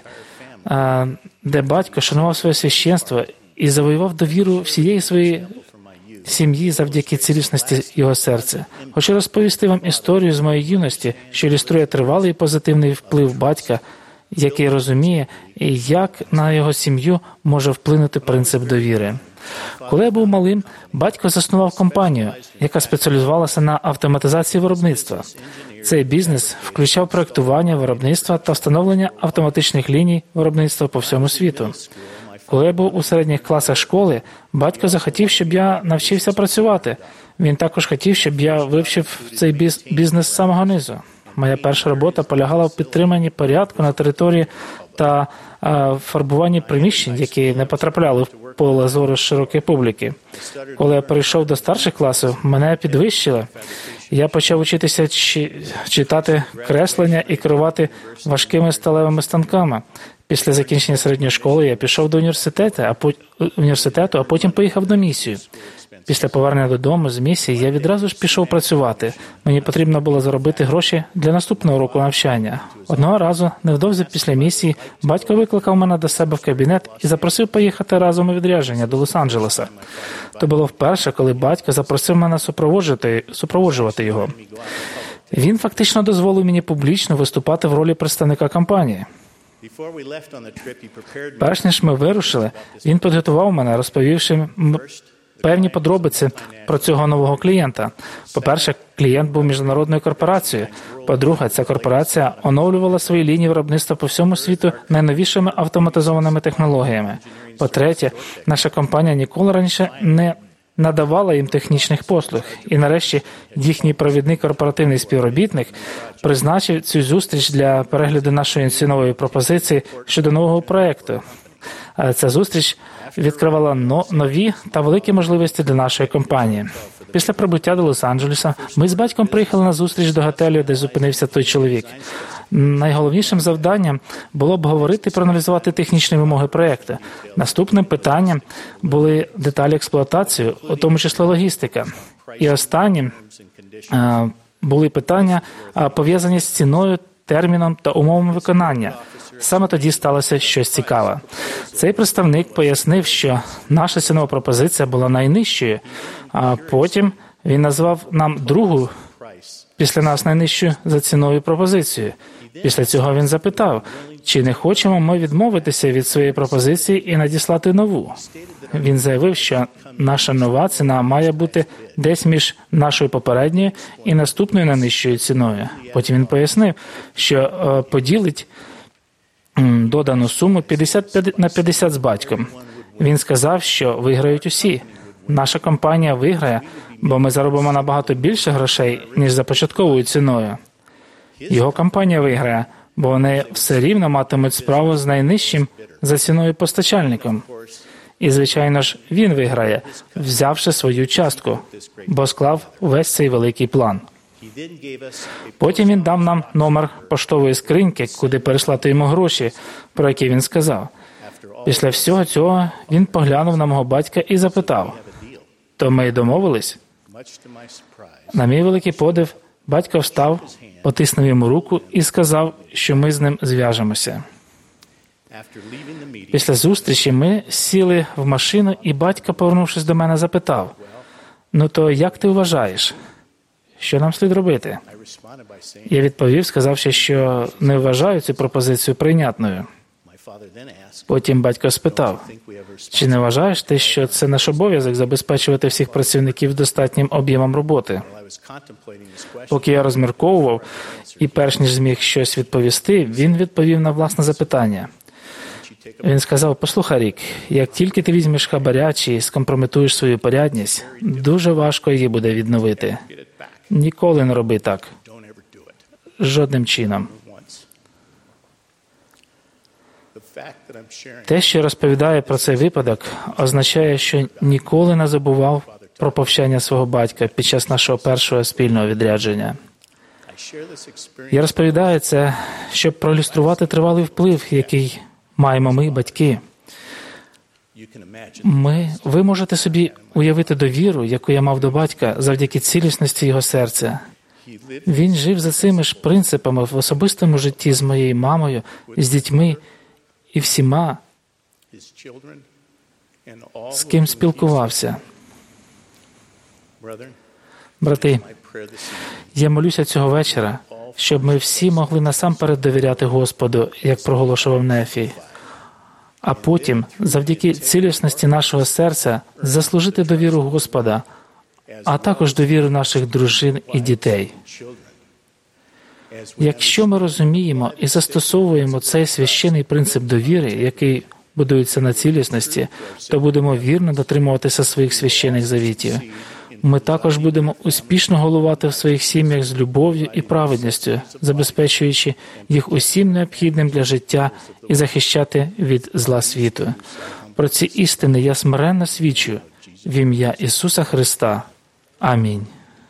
де батько шанував своє священство і завоював довіру всієї своєї сім'ї завдяки цілісності його серця. Хочу розповісти вам історію з моєї юності, що ілюструє тривалий позитивний вплив батька, який розуміє, як на його сім'ю може вплинути принцип довіри. Коли я був малим, батько заснував компанію, яка спеціалізувалася на автоматизації виробництва. Цей бізнес включав проєктування виробництва та встановлення автоматичних ліній виробництва по всьому світу. Коли я був у середніх класах школи, батько захотів, щоб я навчився працювати. Він також хотів, щоб я вивчив цей бізнес з самого низу. Моя перша робота полягала в підтриманні порядку на території та а, фарбуванні приміщень, які не потрапляли в поле зору широкої публіки. Коли я перейшов до старших класів, мене підвищили. Я почав учитися чи, читати креслення і керувати важкими сталевими станками. Після закінчення середньої школи я пішов до університету, а, по, університету, а потім поїхав до місії. Після повернення додому з місії я відразу ж пішов працювати. Мені потрібно було заробити гроші для наступного року навчання. Одного разу, невдовзі після місії, батько викликав мене до себе в кабінет і запросив поїхати разом у відрядження до Лос-Анджелеса. То було вперше, коли батько запросив мене супроводжувати, супроводжувати його. Він фактично дозволив мені публічно виступати в ролі представника компанії. Перш ніж ми вирушили, він підготував мене, розповівши певні подробиці про цього нового клієнта. По-перше, клієнт був міжнародною корпорацією. По-друге, ця корпорація оновлювала свої лінії виробництва по всьому світу найновішими автоматизованими технологіями. По-третє, наша компанія ніколи раніше не надавала їм технічних послуг. І нарешті їхній провідний корпоративний співробітник призначив цю зустріч для перегляду нашої цінової пропозиції щодо нового проєкту. Ця зустріч відкривала нові та великі можливості для нашої компанії. Після прибуття до Лос-Анджелеса ми з батьком приїхали на зустріч до готелю, де зупинився той чоловік. Найголовнішим завданням було обговорити і проаналізувати технічні вимоги проєкту. Наступним питанням були деталі експлуатації, у тому числі логістика. І останнім а, були питання, а, пов'язані з ціною, терміном та умовами виконання. Саме тоді сталося щось цікаве. Цей представник пояснив, що наша цінова пропозиція була найнижчою, а потім він назвав нам другу після нас найнижчу за ціною пропозицію. Після цього він запитав, чи не хочемо ми відмовитися від своєї пропозиції і надіслати нову? Він заявив, що наша нова ціна має бути десь між нашою попередньою і наступною найнижчою ціною. Потім він пояснив, що е, поділить м, додану суму п'ятдесят на п'ятдесят з батьком. Він сказав, що виграють усі. Наша компанія виграє, бо ми заробимо набагато більше грошей, ніж за початковою ціною. Його компанія виграє, бо вони все рівно матимуть справу з найнижчим за ціною постачальником. І, звичайно ж, він виграє, взявши свою частку, бо склав весь цей великий план. Потім він дав нам номер поштової скриньки, куди переслати йому гроші, про які він сказав. Після всього цього він поглянув на мого батька і запитав: «То ми й домовились?» На мій великий подив, батько встав, потиснув йому руку і сказав, що ми з ним зв'яжемося. Після зустрічі ми сіли в машину, і батько, повернувшись до мене, запитав: «Ну то як ти вважаєш? Що нам слід робити?» Я відповів, сказавши, що не вважаю цю пропозицію прийнятною. Потім батько спитав: «Чи не вважаєш ти, що це наш обов'язок забезпечувати всіх працівників достатнім об'ємом роботи?» Поки я розмірковував, і перш ніж зміг щось відповісти, він відповів на власне запитання. Він сказав: «Послухай, Рік, як тільки ти візьмеш хабаря чи скомпрометуєш свою порядність, дуже важко її буде відновити. Ніколи не роби так. Жодним чином». Те, що розповідає про цей випадок, означає, що ніколи не забував про повчання свого батька під час нашого першого спільного відрядження. Я розповідаю це, щоб проілюструвати тривалий вплив, який маємо ми, батьки. Ми, ви можете собі уявити довіру, яку я мав до батька завдяки цілісності його серця. Він жив за цими ж принципами в особистому житті з моєю мамою, з дітьми і всіма, з ким спілкувався. Брати, я молюся цього вечора, щоб ми всі могли насамперед довіряти Господу, як проголошував Нефій, а потім, завдяки цілісності нашого серця, заслужити довіру Господа, а також довіру наших дружин і дітей. Якщо ми розуміємо і застосовуємо цей священний принцип довіри, який будується на цілісності, то будемо вірно дотримуватися своїх священних завітів. Ми також будемо успішно головувати в своїх сім'ях з любов'ю і праведністю, забезпечуючи їх усім необхідним для життя і захищати від зла світу. Про ці істини я смиренно свідчу в ім'я Ісуса Христа. Амінь.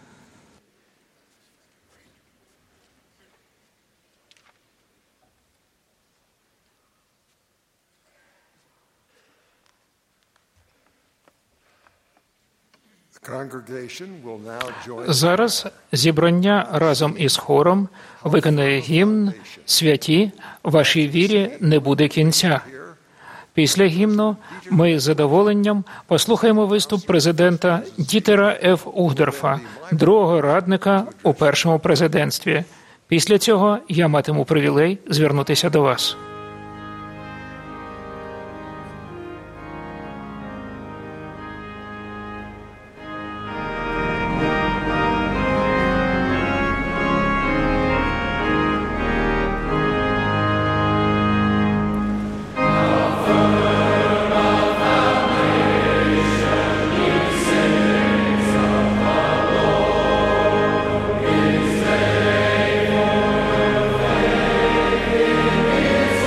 Зараз зібрання разом із хором виконає гімн «Святі, вашій вірі не буде кінця». Після гімну ми з задоволенням послухаємо виступ президента Дітера Ф. Угдорфа, другого радника у першому президентстві. Після цього я матиму привілей звернутися до вас. Is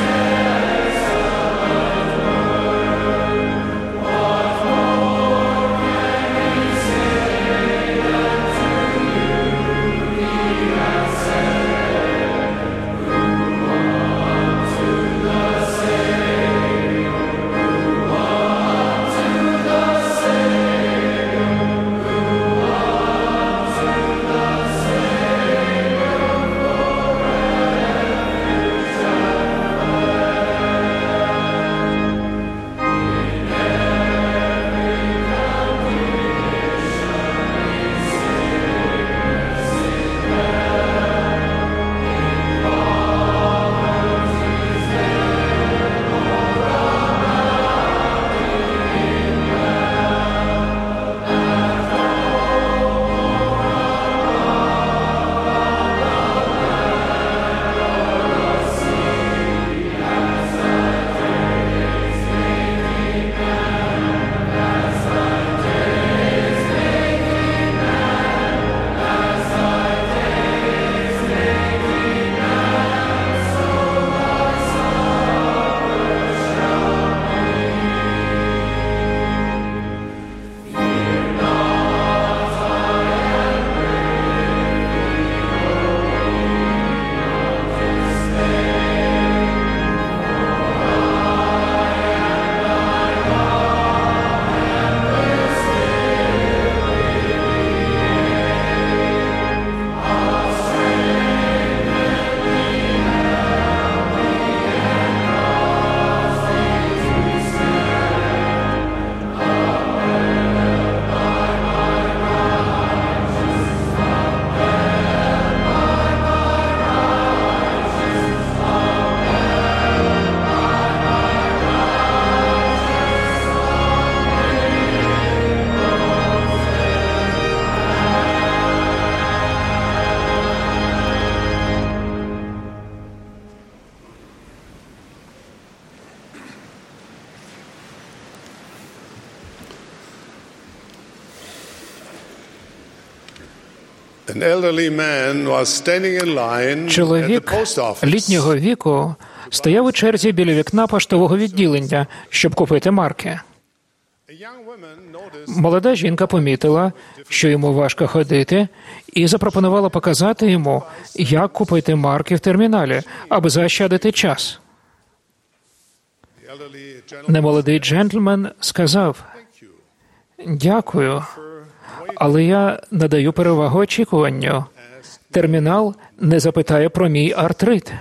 An elderly man was standing in line at the Чоловік post office. літнього віку стояв у черзі біля вікна поштового відділення, щоб купити марки. A young woman noticed Молода жінка помітила, що йому важко ходити, і запропонувала показати йому, як купити марки в терміналі, аби заощадити час. the elderly gentleman Немолодий джентльмен сказав: «Дякую, але я надаю перевагу очікуванню. Термінал не запитає про мій артрит».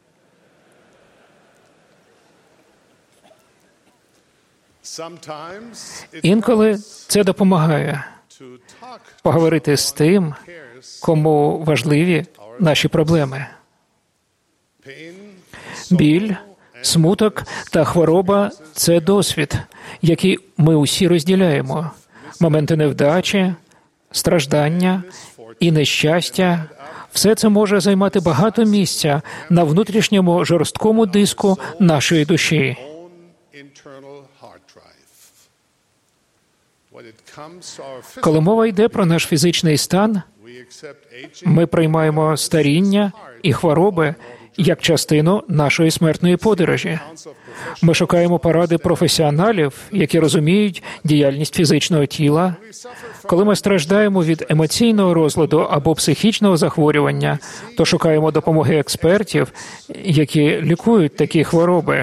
sometimes it Інколи це допомагає to talk поговорити з тим, кому важливі наші проблеми. pain, Біль, смуток та хвороба – це досвід, який ми усі розділяємо. Моменти невдачі, страждання і нещастя – все це може займати багато місця на внутрішньому жорсткому диску нашої душі. own internal hard drive. When it comes to our physical, Коли мова йде про наш фізичний стан, we accept aging ми приймаємо старіння і хвороби як частину нашої смертної подорожі. Ми шукаємо поради професіоналів, які розуміють діяльність фізичного тіла. Коли ми страждаємо від емоційного розладу або психічного захворювання, то шукаємо допомоги експертів, які лікують такі хвороби.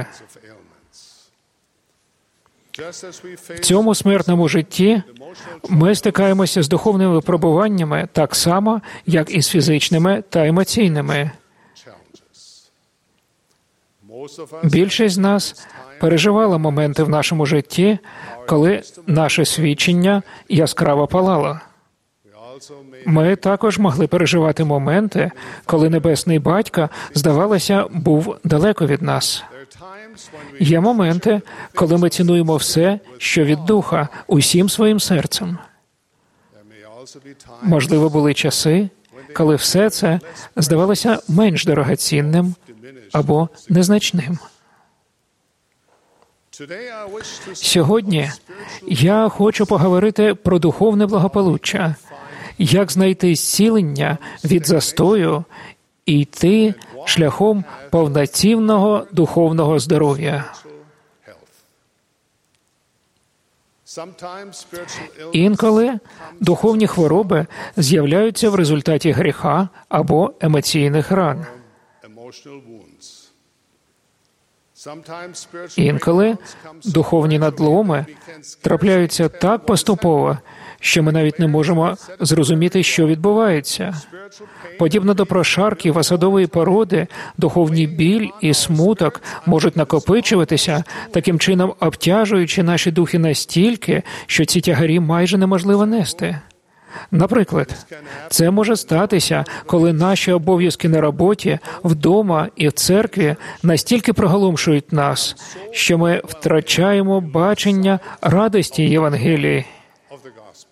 just as we В face цьому смертному житті ми стикаємося з духовними випробуваннями так само, як і з фізичними та емоційними. challenges. Most of us Більшість з нас переживала моменти в нашому житті, коли наше свідчення яскраво палало. we also may Ми також могли переживати моменти, коли Небесний Батько, здавалося, був далеко від нас. there are times when we Є моменти, коли ми цінуємо все, що від Духа, усім своїм серцем. there may also be times Можливо, були часи, коли все це здавалося менш дорогоцінним або незначним. today I wish to Сьогодні я хочу поговорити про духовне благополуччя, як знайти зцілення від застою і йти шляхом повноцінного духовного здоров'я. health. Sometimes spiritual illness Інколи духовні хвороби з'являються в результаті гріха або емоційних ран. emotional wounds. Sometimes spiritual Інколи breakdowns come so духовні надломи we can scarcely трапляються detect так what's поступово, що ми навіть не можемо зрозуміти, що відбувається. spiritual pain. Подібно до прошарків осадової породи, духовний біль і смуток можуть накопичуватися, таким чином обтяжуючи наші духи настільки, що ці тягарі майже неможливо нести. Наприклад, це може статися, коли наші обов'язки на роботі, вдома і в церкві настільки приголомшують нас, що ми втрачаємо бачення радості Євангелії. of the gospel.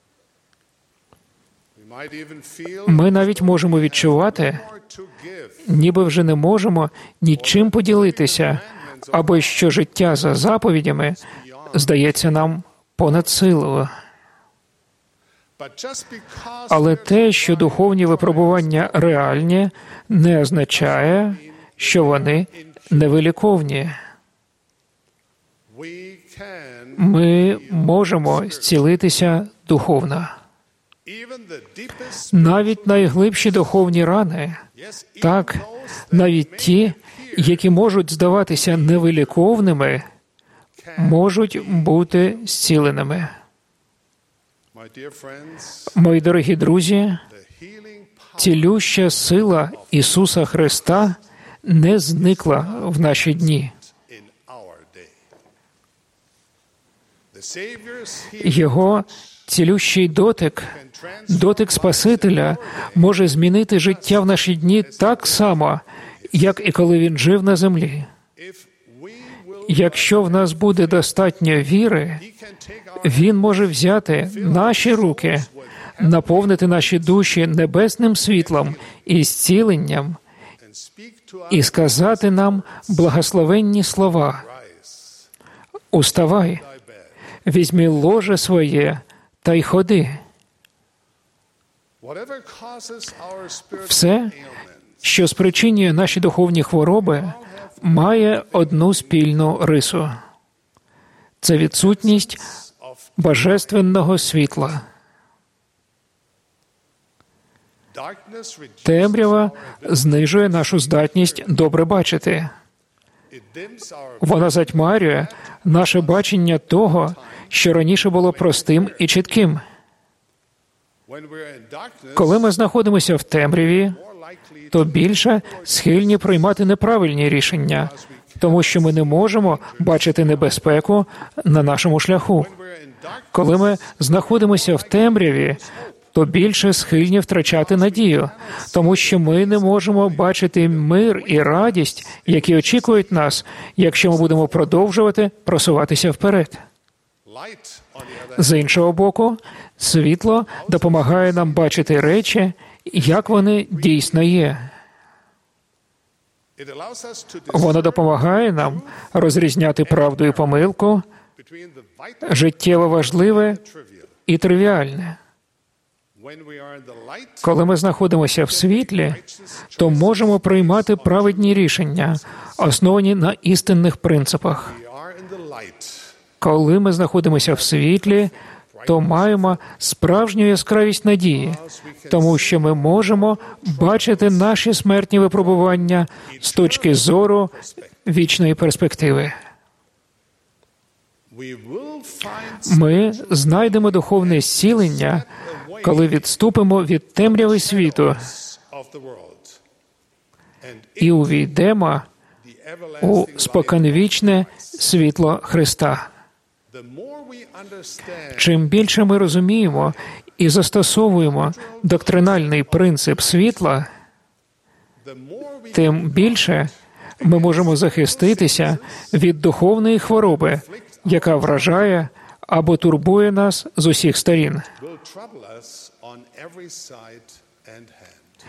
We might even feel Ми навіть можемо відчувати, more to give ніби вже не можемо нічим поділитися, або що життя за заповідями здається нам понад силу. but just because Але те, що духовні випробування реальні, не означає, що вони невиліковні. we can Ми можемо зцілитися духовно. even the deepest Навіть найглибші духовні рани, yes even так, those навіть ті, які можуть здаватися невиліковними, можуть бути зціленими. my dear friends Мої дорогі друзі, the healing power цілюща сила Ісуса Христа не зникла в наші дні. in our day the Savior's healing Його цілющий дотик, can transform дотик Спасителя може змінити життя в наші дні так само, як і коли Він жив на землі. if we will Якщо в нас буде достатньо віри, he can take our Він може взяти наші руки, наповнити наші душі небесним світлом і зціленням and speak to us і сказати нам благословенні слова. rise «Уставай, thy bed. візьми ложе своє та й ходи». Whatever causes our spiritual Все, ailments що спричинює наші духовні хвороби, має одну спільну рису. Це відсутність of божественного світла. darkness reduces Темрява our ability. знижує нашу здатність добре бачити. It dims our Вона затьмарює наше бачення того, що раніше було простим і чітким. when we're in darkness, Коли ми знаходимося в темряві, more likely то більше схильні приймати неправильні рішення, тому що ми не можемо бачити небезпеку на нашому шляху. when we're in darkness, Коли ми знаходимося в темряві, то більше схильні втрачати надію, тому що ми не можемо бачити мир і радість, які очікують нас, якщо ми будемо продовжувати просуватися вперед. light, on the other З іншого боку, світло допомагає нам бачити речі, як вони дійсно є. it allows us to Воно discern допомагає нам розрізняти правду і помилку, between the vital життєво важливе and trivial. і тривіальне. When we are in the light, Коли ми знаходимося в світлі, то можемо приймати праведні рішення, основані на істинних принципах. we are in the light. Коли ми знаходимося в світлі, то маємо справжню яскравість надії, тому що ми можемо бачити наші смертні випробування з точки зору вічної перспективи. We will find Ми знайдемо духовне зцілення, коли відступимо від темряви світу of the world and і увійдемо the у everlasting light. споконвічне світло Христа. The more we understand Чим більше ми розуміємо і застосовуємо доктринальний принцип світла, the more we тим більше ми можемо захиститися від духовної хвороби, яка вражає або турбує нас з усіх сторін. will trouble us on every side and hand.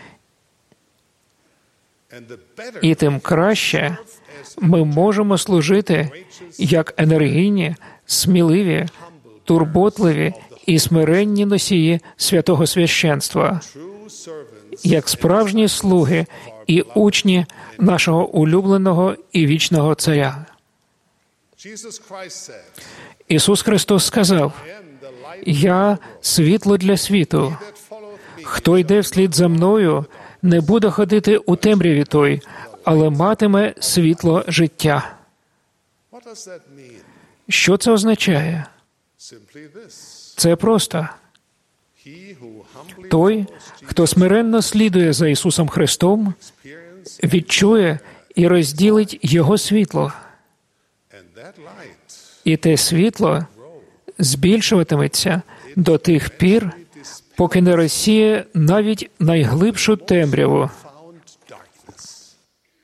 And the better І тим краще ми можемо служити як енергійні, сміливі, турботливі і смиренні носії святого священства, true servants як справжні слуги і учні нашого улюбленого і вічного Царя. Jesus Christ said, Ісус Христос сказав: I am the light «Я – світло для світу. that followeth me. Хто йде вслід за мною, не буде ходити у темряві той, але матиме світло життя». What does that mean? Що це означає? Simply this. Це просто. He who humbly Той, хто смиренно слідує за Ісусом Христом, experience відчує і розділить Його світло. and that light І те світло збільшуватиметься до тих пір, поки не розсіє навіть найглибшу темряву. found darkness.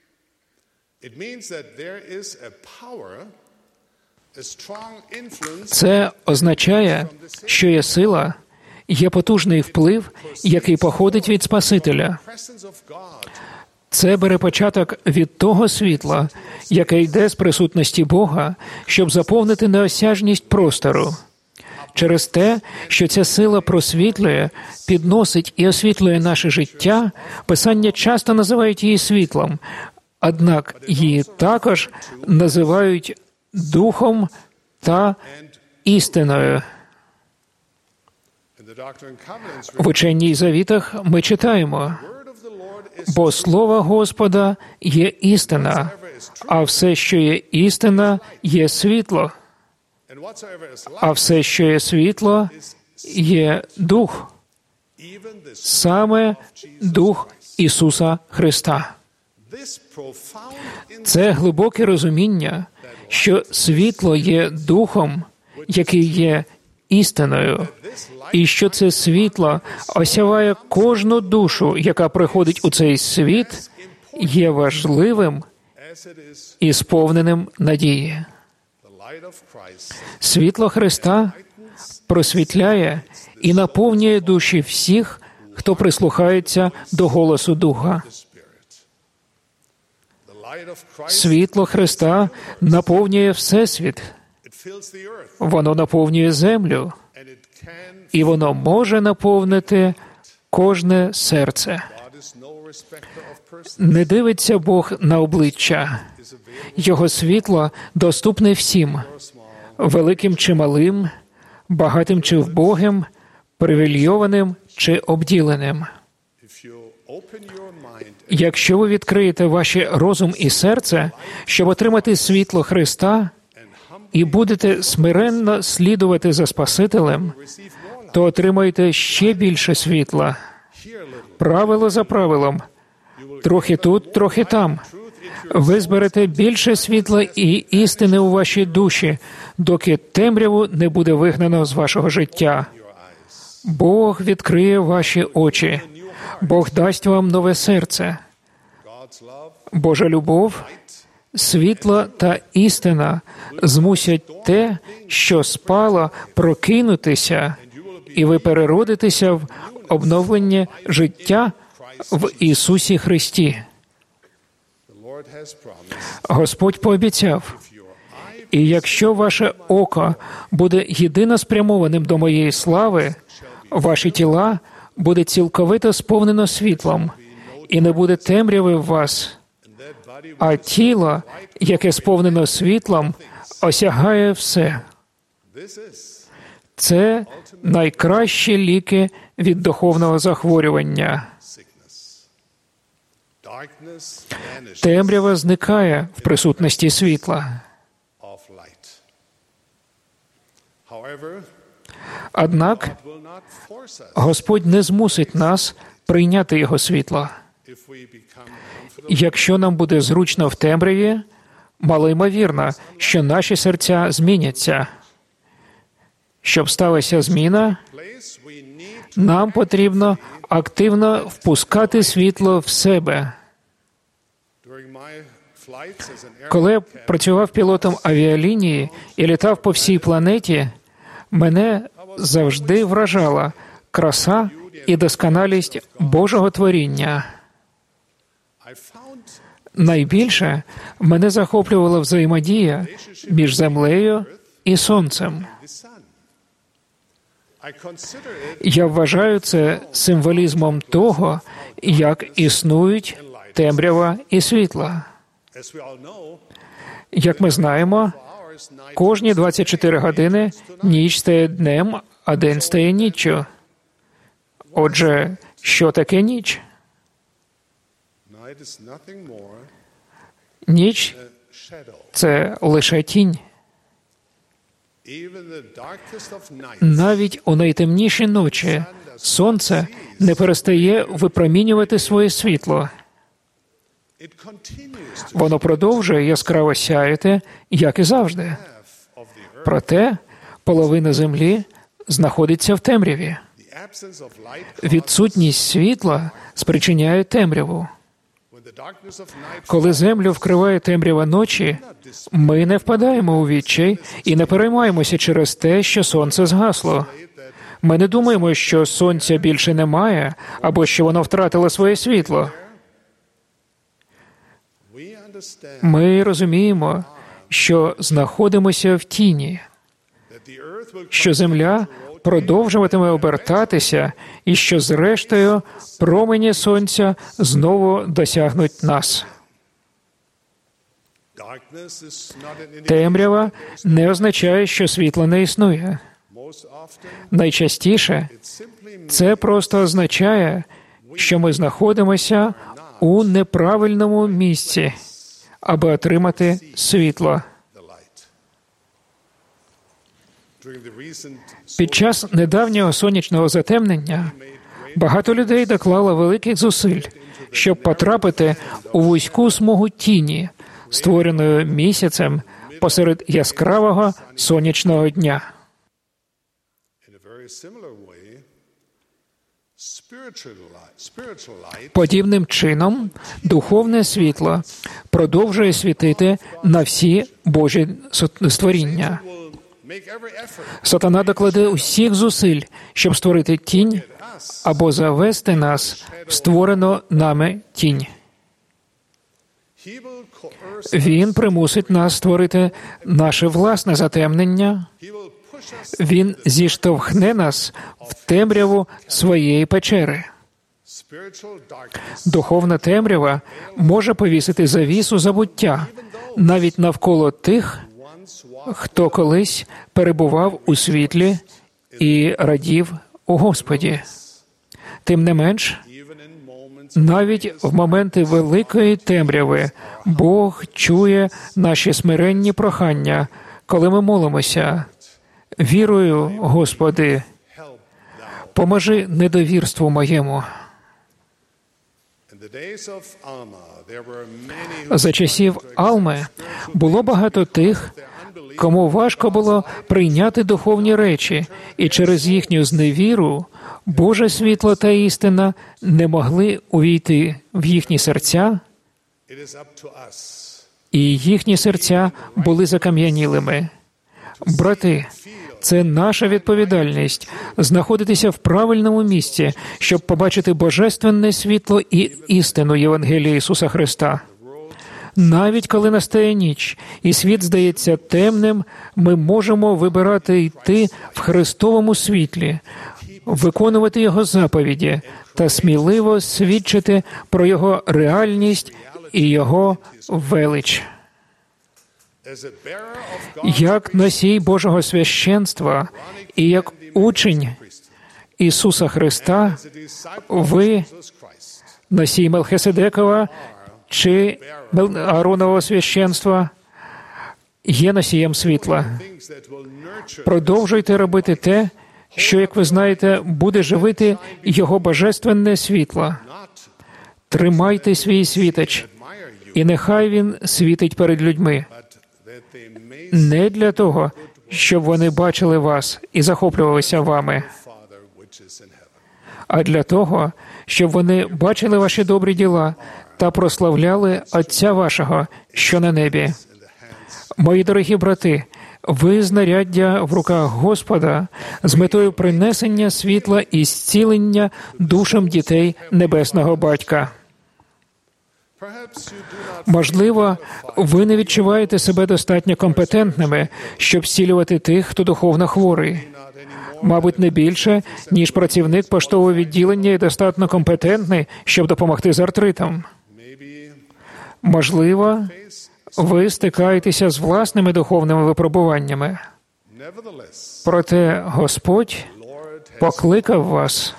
It means that there is a power, a strong influence Це означає, що є сила, є потужний вплив, який походить від Спасителя. presence of God Це бере початок від того світла, яке йде з присутності Бога, щоб заповнити неосяжність простору. Через те, що ця сила просвітлює, підносить і освітлює наше життя, Писання часто називають її світлом, однак її також називають духом та істиною. in the Doctrine and Covenants. В Ученні й Завітах ми читаємо: Word of the Lord is «Бо слово Господа є істина, а все, що є істина, є світло, and whatsoever is а light, все, що є світло, є дух, even this саме Дух Ісуса Христа». this profound insight Це глибоке розуміння, що світло є духом, який є істиною, і що це світло осяває кожну душу, яка приходить у цей світ, є важливим as it is і сповненим надії. the light of Christ Світло Христа просвітляє і наповнює душі всіх, хто прислухається до голосу Духа. the Spirit. The light of Christ, Світло Христа наповнює Всесвіт, it fills the earth воно наповнює землю, and it can і воно може наповнити кожне серце. Не дивиться Бог на обличчя. Його світло доступне всім, великим чи малим, багатим чи вбогим, привілейованим чи обділеним. Якщо ви відкриєте ваші розум і серце, щоб отримати світло Христа, і будете смиренно слідувати за Спасителем, то отримаєте ще більше світла. Правило за правилом. Трохи тут, трохи там. Ви зберете більше світла і істини у вашій душі, доки темряву не буде вигнано з вашого життя. Бог відкриє ваші очі. Бог дасть вам нове серце. Божа любов, світло та істина змусять те, що спало, прокинутися, і ви переродитеся в обновлення життя в Ісусі Христі. Господь пообіцяв, і якщо ваше око буде єдино спрямованим до моєї слави, ваші тіла буде цілковито сповнено світлом, і не буде темряви в вас, а тіло, яке сповнено світлом, осягає все. Це найкращі ліки від духовного захворювання. Темрява зникає в присутності світла. Однак Господь не змусить нас прийняти Його світло. Якщо нам буде зручно в темряві, малоймовірно, що наші серця зміняться. Щоб сталася зміна, нам потрібно активно впускати світло в себе. Коли я працював пілотом авіалінії і літав по всій планеті, мене завжди вражала краса і досконалість Божого творіння. Найбільше мене захоплювала взаємодія між землею і сонцем. Я вважаю це символізмом того, як існують темрява і світло. Як ми знаємо, кожні двадцять чотири години ніч стає днем, а день стає ніччю. Отже, що таке ніч? Ніч – це лише тінь. Навіть у найтемніші ночі сонце не перестає випромінювати своє світло. Воно продовжує яскраво сяяти, як і завжди. Проте половина землі знаходиться в темряві. Відсутність світла спричиняє темряву. Коли землю вкриває темрява ночі, ми не впадаємо у відчай і не переймаємося через те, що сонце згасло. Ми не думаємо, що сонця більше немає, або що воно втратило своє світло. Ми розуміємо, що знаходимося в тіні, що земля продовжуватиме обертатися і що, зрештою, промені сонця знову досягнуть нас. Темрява не означає, що світла не існує. Найчастіше це просто означає, що ми знаходимося у неправильному місці, аби отримати світло. Під час недавнього сонячного затемнення багато людей доклало великих зусиль, щоб потрапити у вузьку смугу тіні, створеною місяцем посеред яскравого сонячного дня. Подібним чином, духовне світло продовжує світити на всі Божі створіння. Сатана докладе усіх зусиль, щоб створити тінь або завести нас в створену нами тінь. Він примусить нас створити наше власне затемнення. Він зіштовхне нас в темряву своєї печери. Spiritual darkness Духовна темрява може повісити завісу забуття навіть навколо тих, once walked хто колись перебував у світлі і радів у Господі. Тим не менш, even in moments навіть в моменти великої темряви Бог чує наші смиренні прохання, коли ми молимося. Вірую, Господи, help thou. поможи недовірству моєму. In the days of Alma, there were many who За часів Алми було багато тих, кому важко було прийняти духовні речі, і через їхню зневіру Боже світло та істина не могли увійти в їхні серця, it is up to us і їхні серця були закам'янілими. Брати, це наша відповідальність знаходитися в правильному місці, щоб побачити божественне світло і істину Євангелія Ісуса Христа. Навіть коли настає ніч, і світ здається темним, ми можемо вибирати йти в Христовому світлі, виконувати Його заповіді та сміливо свідчити про Його реальність і Його велич. as a bearer of God's Як носій Божого священства і як учень Ісуса Христа, as a disciple ви, of Jesus Christ. носій Мелхиседекова чи Мел- Ааронового священства, є носієм світла. Things that will nurture Продовжуйте робити те, що, як ви знаєте, буде живити Його божественне світло. not Тримайте свій світоч, admire you, і нехай він світить перед людьми. but that they may Не для того, щоб вони бачили вас і захоплювалися вами, Father which is in heaven. а для того, щоб вони бачили ваші добрі діла та прославляли Отця вашого, що на небі. Мої дорогі брати, ви знаряддя в руках Господа з метою принесення світла і зцілення душам дітей Небесного Батька. Perhaps you do not Можливо, ви не відчуваєте себе достатньо компетентними, щоб зцілювати тих, хто духовно хворий. Мабуть, не більше, ніж працівник поштового відділення і достатньо компетентний, щоб допомогти з артритом. maybe Можливо, face. ви стикаєтеся з власними духовними випробуваннями. Nevertheless, Проте Господь Lord has покликав вас.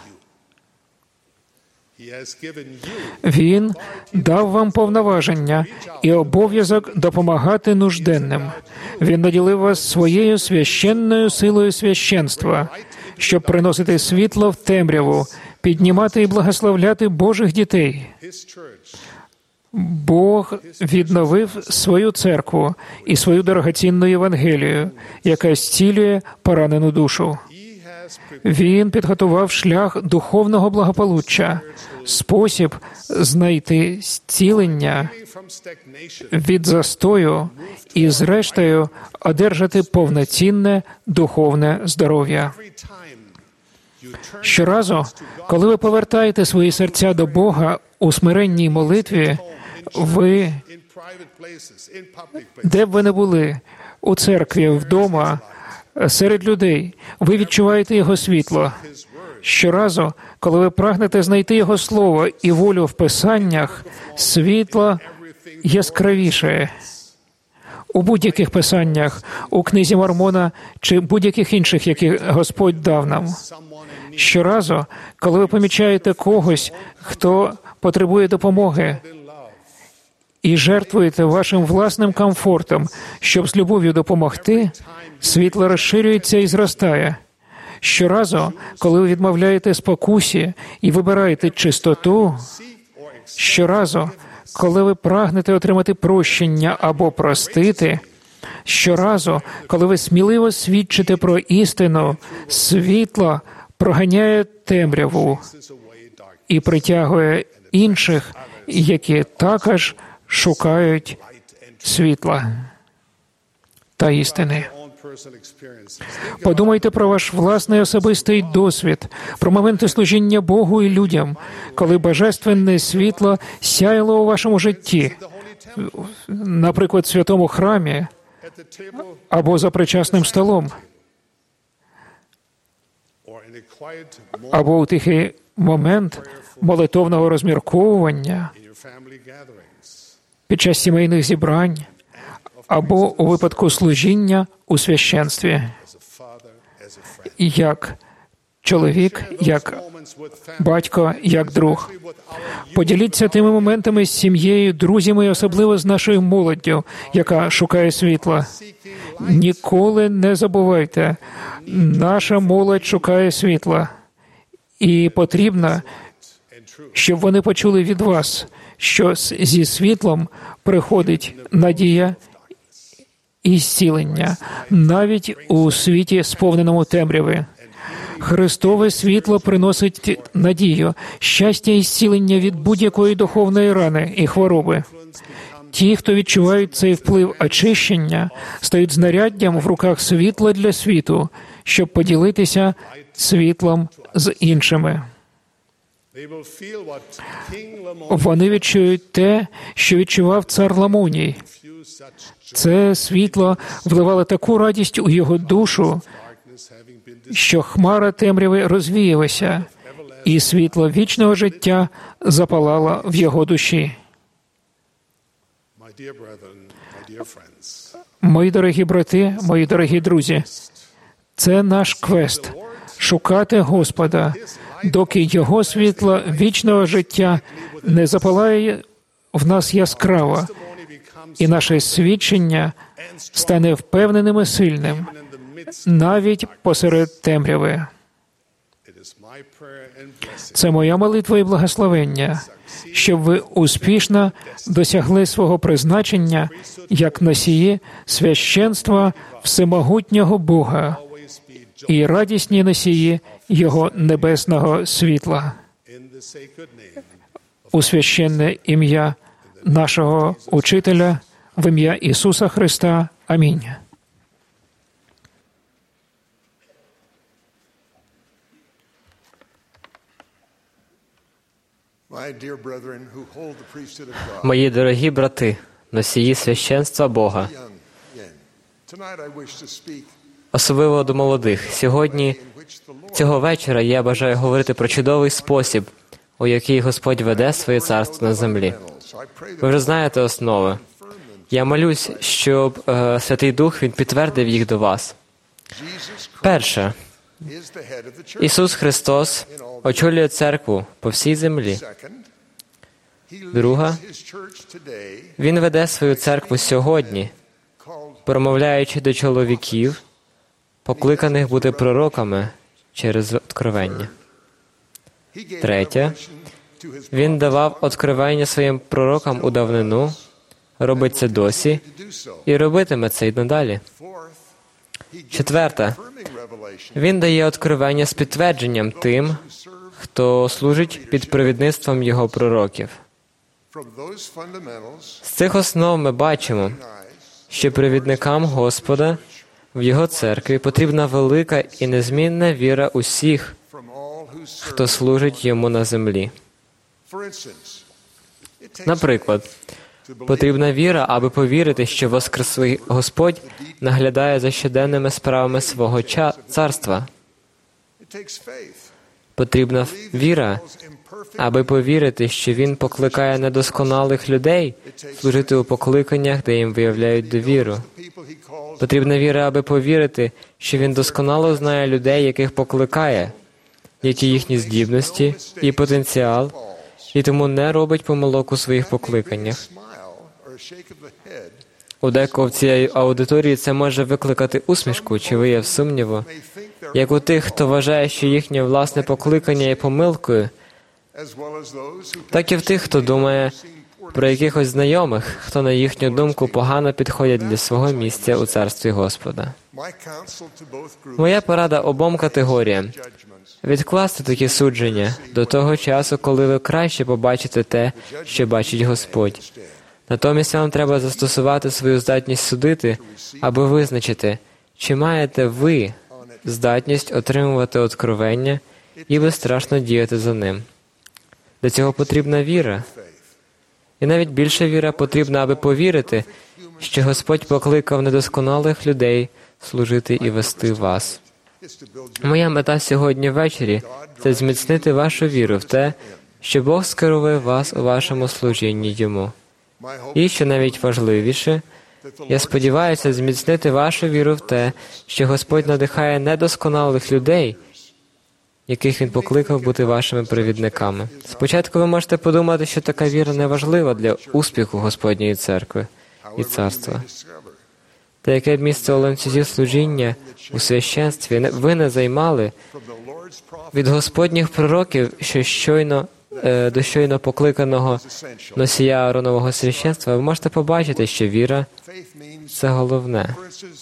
He has given you Він дав вам повноваження і обов'язок допомагати нужденним. Він наділив вас своєю священною силою священства, щоб приносити світло в темряву, піднімати і благословляти Божих дітей. His church. Бог відновив свою церкву і свою дорогоцінну Євангелію, яка зцілює поранену душу. He has prepared Він підготував шлях духовного благополуччя, спосіб знайти зцілення from stagnation. від застою і, зрештою, одержати повноцінне духовне здоров'я. Every time you turn Щоразу, коли ви повертаєте свої серця до Бога у смиренній молитві, ви, in private places, in public places, де б ви не були, у церкві, вдома, серед людей, ви відчуваєте Його світло. His word Щоразу, коли ви прагнете знайти Його Слово і волю в Писаннях, світло яскравіше. У будь-яких писаннях, у книзі Мормона чи будь-яких інших, які Господь дав нам. someone in need Щоразу, коли ви помічаєте когось, хто потребує допомоги, in love. і жертвуєте вашим власним комфортом, щоб з любов'ю допомогти, світло розширюється і зростає. Щоразу, коли ви відмовляєте спокусі і вибираєте чистоту, щоразу, коли ви прагнете отримати прощення або простити, щоразу, коли ви сміливо свідчите про істину, світло проганяє темряву This away dark. і притягує інших, які також шукають світла та істини. Own personal experiences. Подумайте про ваш власний особистий досвід, про моменти служіння Богу і людям, коли божественне світло сяяло у вашому житті, наприклад, в святому храмі At the table або за причасним столом, or in a quiet moment або у тихий момент молитовного розмірковування in your family gatherings, під час сімейних зібрань, або у випадку служіння у священстві, as a father, as a friend. як чоловік, як Moments with family, батько, як друг. with our Поділіться тими моментами з сім'єю, друзями, і особливо з нашою молоддю, яка шукає світла. Ніколи не забувайте, наша молодь шукає світла. І потрібно, щоб вони почули від вас, що з- зі світлом приходить надія і зцілення, навіть у світі, сповненому темряви. Христове світло приносить надію, щастя і зцілення від будь-якої духовної рани і хвороби. Ті, хто відчувають цей вплив очищення, стають знаряддям в руках світла для світу, щоб поділитися світлом з іншими. they will feel what King Lamont Вони відчують те, що відчував цар Ламоній. infused such joy, Це світло вливало таку радість у його душу, darkness having been dis- що хмара темряви розвіялася, і світло вічного життя запалало в його душі. My dear brethren, my dear friends, Мої дорогі брати, мої дорогі друзі, це наш квест – шукати Господа, доки Його світло вічного життя не запалає в нас яскраво, testimony becomes і наше свідчення стане впевненим і сильним, in the midst. навіть посеред темряви. It is my prayer and blessing Це моя молитва і благословення, щоб ви успішно досягли свого призначення як носії священства всемогутнього Бога always be joy і радісні носії Його небесного світла. in the sacred name У священне ім'я нашого Учителя, в ім'я Ісуса Христа. Амінь. My dear brethren who hold the priesthood of God, Мої дорогі брати, носії священства Бога, young men, tonight I wish to speak особливо до молодих. Сьогодні, in which the Lord цього вечора, я бажаю говорити про чудовий спосіб, у який Господь веде своє царство на землі. So I pray that Ви вже знаєте основи. Я молюсь, щоб е, Святий Дух Він підтвердив їх до вас. Jesus Christ Перше, is the head of the church. Ісус Христос очолює церкву по всій землі. Second, he Друга, leads his church today, Він веде свою церкву сьогодні, called промовляючи до чоловіків, покликаних бути пророками через откровення. he gave Третє, revelation to his Він давав откровення своїм пророкам у давнину, робить це досі to do so. і робитиме це й надалі. Fourth, he gives Четверте, affirming revelation Він дає откровення з підтвердженням тим, who serve хто служить під провідництвом його пророків. from those fundamentals З цих основ ми бачимо, recognize що провідникам Господа в Його церкві потрібна велика і незмінна віра усіх, from all who serve. хто служить Йому на землі. For instance, it takes Наприклад, to believe потрібна віра, аби повірити, що Воскреслий Господь наглядає за щоденними справами свого ча- царства. it takes faith. Потрібна віра, аби повірити, що Він покликає недосконалих людей служити у покликаннях, де їм виявляють довіру. People he calls Потрібна віра, аби повірити, що Він досконало знає людей, яких покликає, які їхні здібності і потенціал, і тому не робить помилок у своїх покликаннях. smile or a shake of the head У декого в цій аудиторії це може викликати усмішку чи вияв сумніву, may think they're як у тих, хто вважає, що їхнє власне покликання є помилкою, as well as those who так і в тих, хто думає про якихось знайомих, хто, на їхню думку, погано підходять для свого місця у царстві Господа. my counsel to both groups Моя порада обом категоріям judgments відкласти такі судження до того часу, коли ви краще побачите те, що бачить Господь. Натомість вам треба застосувати свою здатність судити, аби визначити, чи маєте ви здатність отримувати откровення і безстрашно діяти за ним. Для цього потрібна віра. І навіть більша віра потрібна, аби повірити, що Господь покликав недосконалих людей служити і вести вас. Моя мета сьогодні ввечері – це зміцнити вашу віру в те, що Бог скерує вас у вашому служінні Йому. І, що навіть важливіше, я сподіваюся зміцнити вашу віру в те, що Господь надихає недосконалих людей, яких Він покликав бути вашими провідниками. Спочатку ви можете подумати, що така віра не важлива для успіху Господньої церкви і царства. Та яке б місце у ланцюзі служіння у священстві ви не займали, від Господніх пророків, що щойно е, до щойно покликаного носія Ааронового священства, ви можете побачити, що віра – це головне.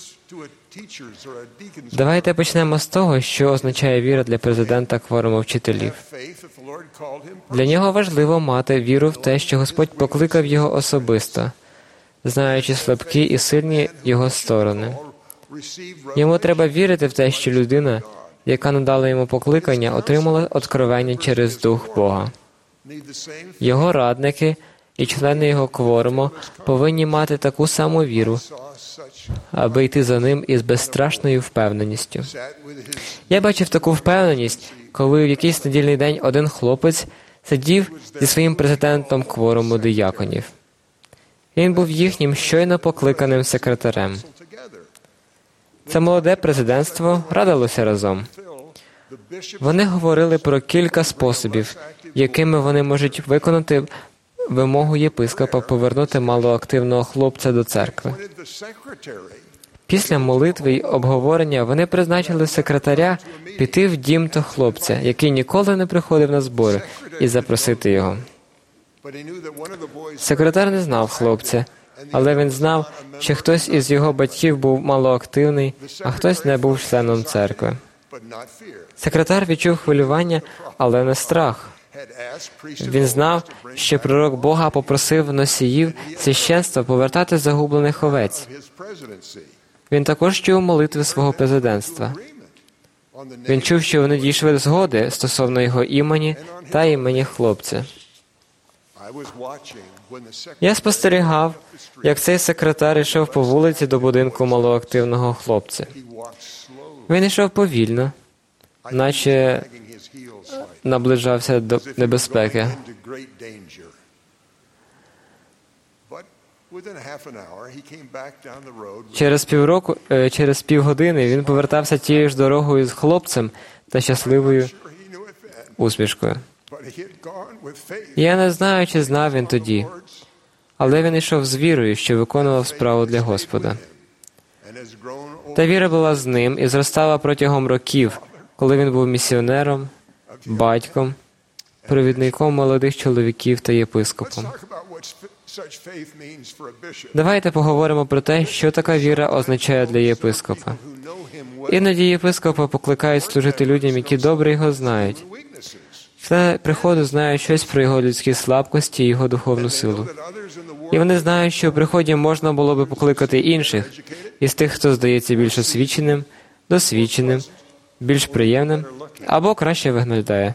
Давайте почнемо з того, що означає віра для президента кворуму вчителів. Для нього важливо мати віру в те, що Господь покликав його особисто, знаючи слабкі і сильні його сторони. Йому треба вірити в те, що людина, яка надала йому покликання, отримала откровення через Дух Бога. Його радники і члени його кворуму повинні мати таку саму віру, аби йти за ним із безстрашною впевненістю. Я бачив таку впевненість, коли в якийсь недільний день один хлопець сидів зі своїм президентом кворуму дияконів. Він був їхнім щойно покликаним секретарем. Це молоде президентство радилося разом. Вони говорили про кілька способів, якими вони можуть виконати вимогу єпископа повернути малоактивного хлопця до церкви. Після молитви й обговорення вони призначили секретаря піти в дім того хлопця, який ніколи не приходив на збори, і запросити його. Секретар не знав хлопця, але він знав, що хтось із його батьків був малоактивний, а хтось не був членом церкви. Секретар відчув хвилювання, але не страх. Він знав, що пророк Бога попросив носіїв священства повертати загублених овець. Він також чув молитви свого президентства. Він чув, що вони дійшли згоди стосовно його імені та імені хлопця. Я спостерігав, як цей секретар йшов по вулиці до будинку малоактивного хлопця. Він йшов повільно, наче наближався до небезпеки. Через півроку, через півгодини він повертався тією ж дорогою з хлопцем та щасливою усмішкою. Я не знаю, чи знав він тоді, але він йшов з вірою, що виконував справу для Господа. Та віра була з ним і зростала протягом років, коли він був місіонером, батьком, провідником молодих чоловіків та єпископом. Давайте поговоримо про те, що така віра означає для єпископа. Іноді єпископа покликають служити людям, які добре його знають. Члени приходу знають щось про його людські слабкості і його духовну силу. І вони знають, що у приході можна було би покликати інших, із тих, хто здається більш освіченим, досвідченим, більш приємним, або краще виглядає.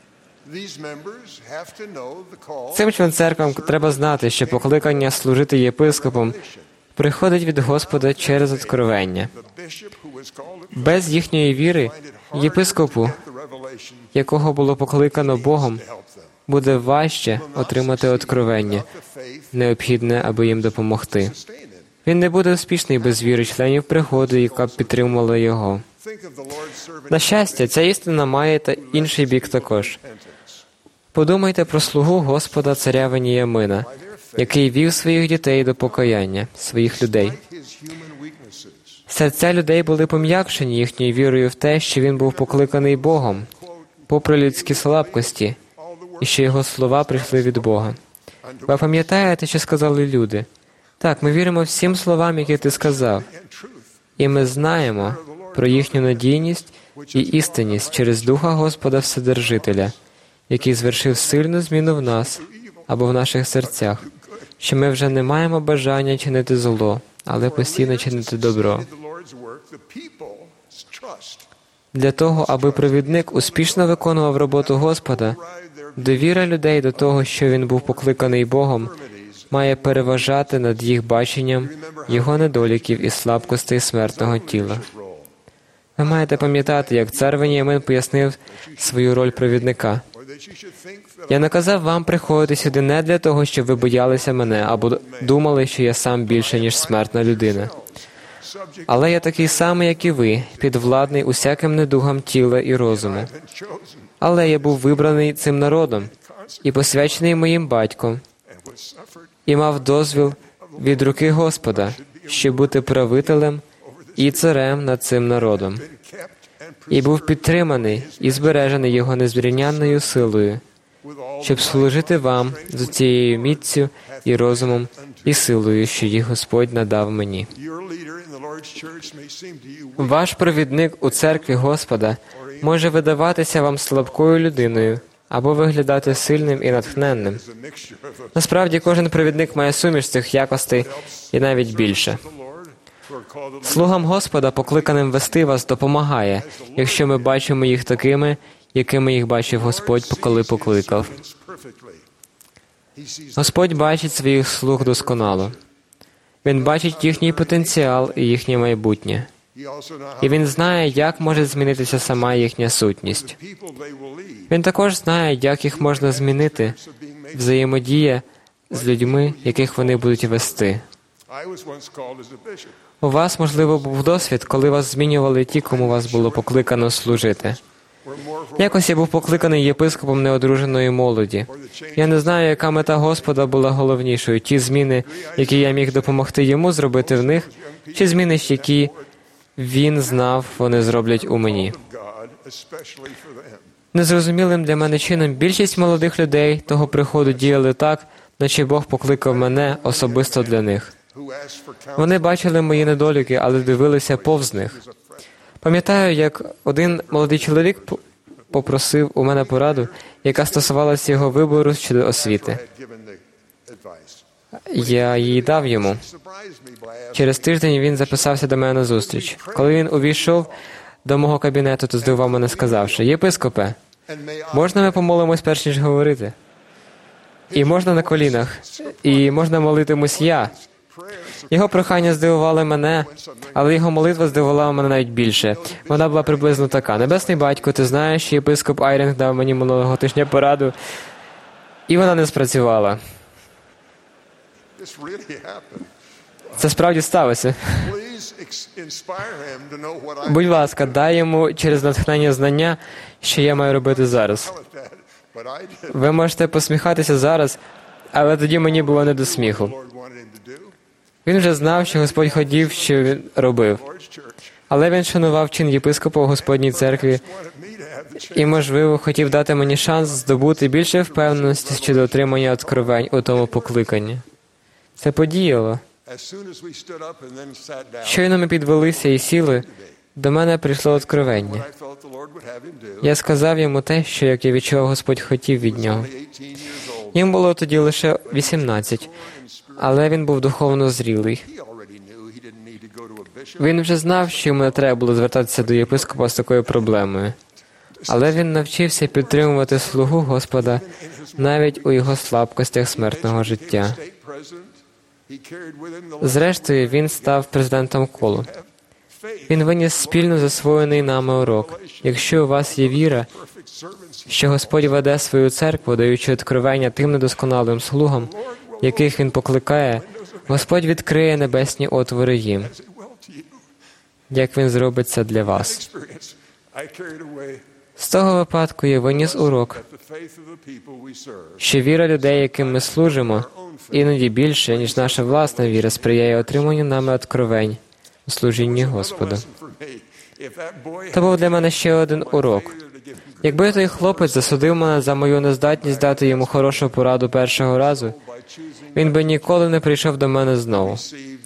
Цим член церквам треба знати, що покликання служити єпископом приходить від Господа через откровення. Без їхньої віри єпископу, якого було покликано Богом, буде важче отримати откровення, необхідне, аби їм допомогти. Він не буде успішний без віри членів приходу, яка б підтримувала його. На щастя, ця істина має та інший бік також. Подумайте про слугу Господа царя Веніямина, який вів своїх дітей до покаяння, своїх людей. Серця людей були пом'якшені їхньою вірою в те, що він був покликаний Богом, попри людські слабкості, і що його слова прийшли від Бога. Ви пам'ятаєте, що сказали люди? Так, ми віримо всім словам, які ти сказав. І ми знаємо про їхню надійність і істинність через Духа Господа Вседержителя, який звершив сильну зміну в нас або в наших серцях, що ми вже не маємо бажання чинити зло, але постійно чинити добро. Для того, аби провідник успішно виконував роботу Господа, довіра людей до того, що він був покликаний Богом, має переважати над їх баченням його недоліків і слабкостей смертного тіла. Ви маєте пам'ятати, як цар Веніамин пояснив свою роль провідника. Я наказав вам приходити сюди не для того, щоб ви боялися мене, або думали, що я сам більше, ніж смертна людина. Але я такий самий, як і ви, підвладний усяким недугам тіла і розуму. Але я був вибраний цим народом і посвячений моїм батьком, і мав дозвіл від руки Господа, щоб бути правителем і царем над цим народом. І був підтриманий і збережений його незрівнянною силою, щоб служити вам з цією міццю і розумом і силою, що їх Господь надав мені. Ваш провідник у церкві Господа може видаватися вам слабкою людиною або виглядати сильним і натхненним. Насправді, кожен провідник має суміш цих якостей і навіть більше. Слугам Господа, покликаним вести вас, допомагає, якщо ми бачимо їх такими, якими їх бачив Господь, коли покликав. Господь бачить своїх слуг досконало. Він бачить їхній потенціал і їхнє майбутнє. І Він знає, як може змінитися сама їхня сутність. Він також знає, як їх можна змінити, взаємодія з людьми, яких вони будуть вести. У вас, можливо, був досвід, коли вас змінювали ті, кому вас було покликано служити. Якось я був покликаний єпископом неодруженої молоді. Я не знаю, яка мета Господа була головнішою. Ті зміни, які я міг допомогти йому зробити в них, чи зміни, які він знав, вони зроблять у мені. Незрозумілим для мене чином більшість молодих людей того приходу діяли так, наче Бог покликав мене особисто для них. Вони бачили мої недоліки, але дивилися повз них. Пам'ятаю, як один молодий чоловік попросив у мене пораду, яка стосувалася його вибору щодо освіти. Я її дав йому. Через тиждень він записався до мене на зустріч. Коли він увійшов до мого кабінету, то здивував мене, сказавши: «Єпископе, можна ми помолимось перш ніж говорити? І можна на колінах, і можна молитимусь я». Його прохання здивувало мене, але його молитва здивувала мене навіть більше. Вона була приблизно така: «Небесний батько, ти знаєш, що єпископ Айрінг дав мені минулого тижня пораду, і вона не спрацювала». Це справді сталося. Будь ласка, дай йому через натхнення знання, що я маю робити зараз. Ви можете посміхатися зараз, але тоді мені було не до сміху. Він вже знав, що Господь хотів, що він робив. Але він шанував чин єпископа у Господній церкві і, можливо, хотів дати мені шанс здобути більше впевненості щодо отримання откровень у тому покликанні. Це подіяло. Щойно ми підвелися і сіли, до мене прийшло откровення. Я сказав йому те, що, як я відчував, Господь хотів від нього. Їм було тоді лише вісімнадцять, але він був духовно зрілий. Він вже знав, що йому не треба було звертатися до єпископа з такою проблемою. Але він навчився підтримувати слугу Господа навіть у його слабкостях смертного життя. Зрештою, він став президентом колу. Він виніс спільно засвоєний нами урок. Якщо у вас є віра, що Господь веде свою церкву, даючи откровення тим недосконалим слугам, яких Він покликає, Господь відкриє небесні отвори їм. Як Він зробить це для вас. З того випадку я виніс урок, що віра людей, яким ми служимо, іноді більше, ніж наша власна віра, сприяє отриманню нами откровень у служінні Господу. Це був для мене ще один урок. Якби той хлопець засудив мене за мою нездатність дати йому хорошу пораду першого разу, він би ніколи не прийшов до мене знову.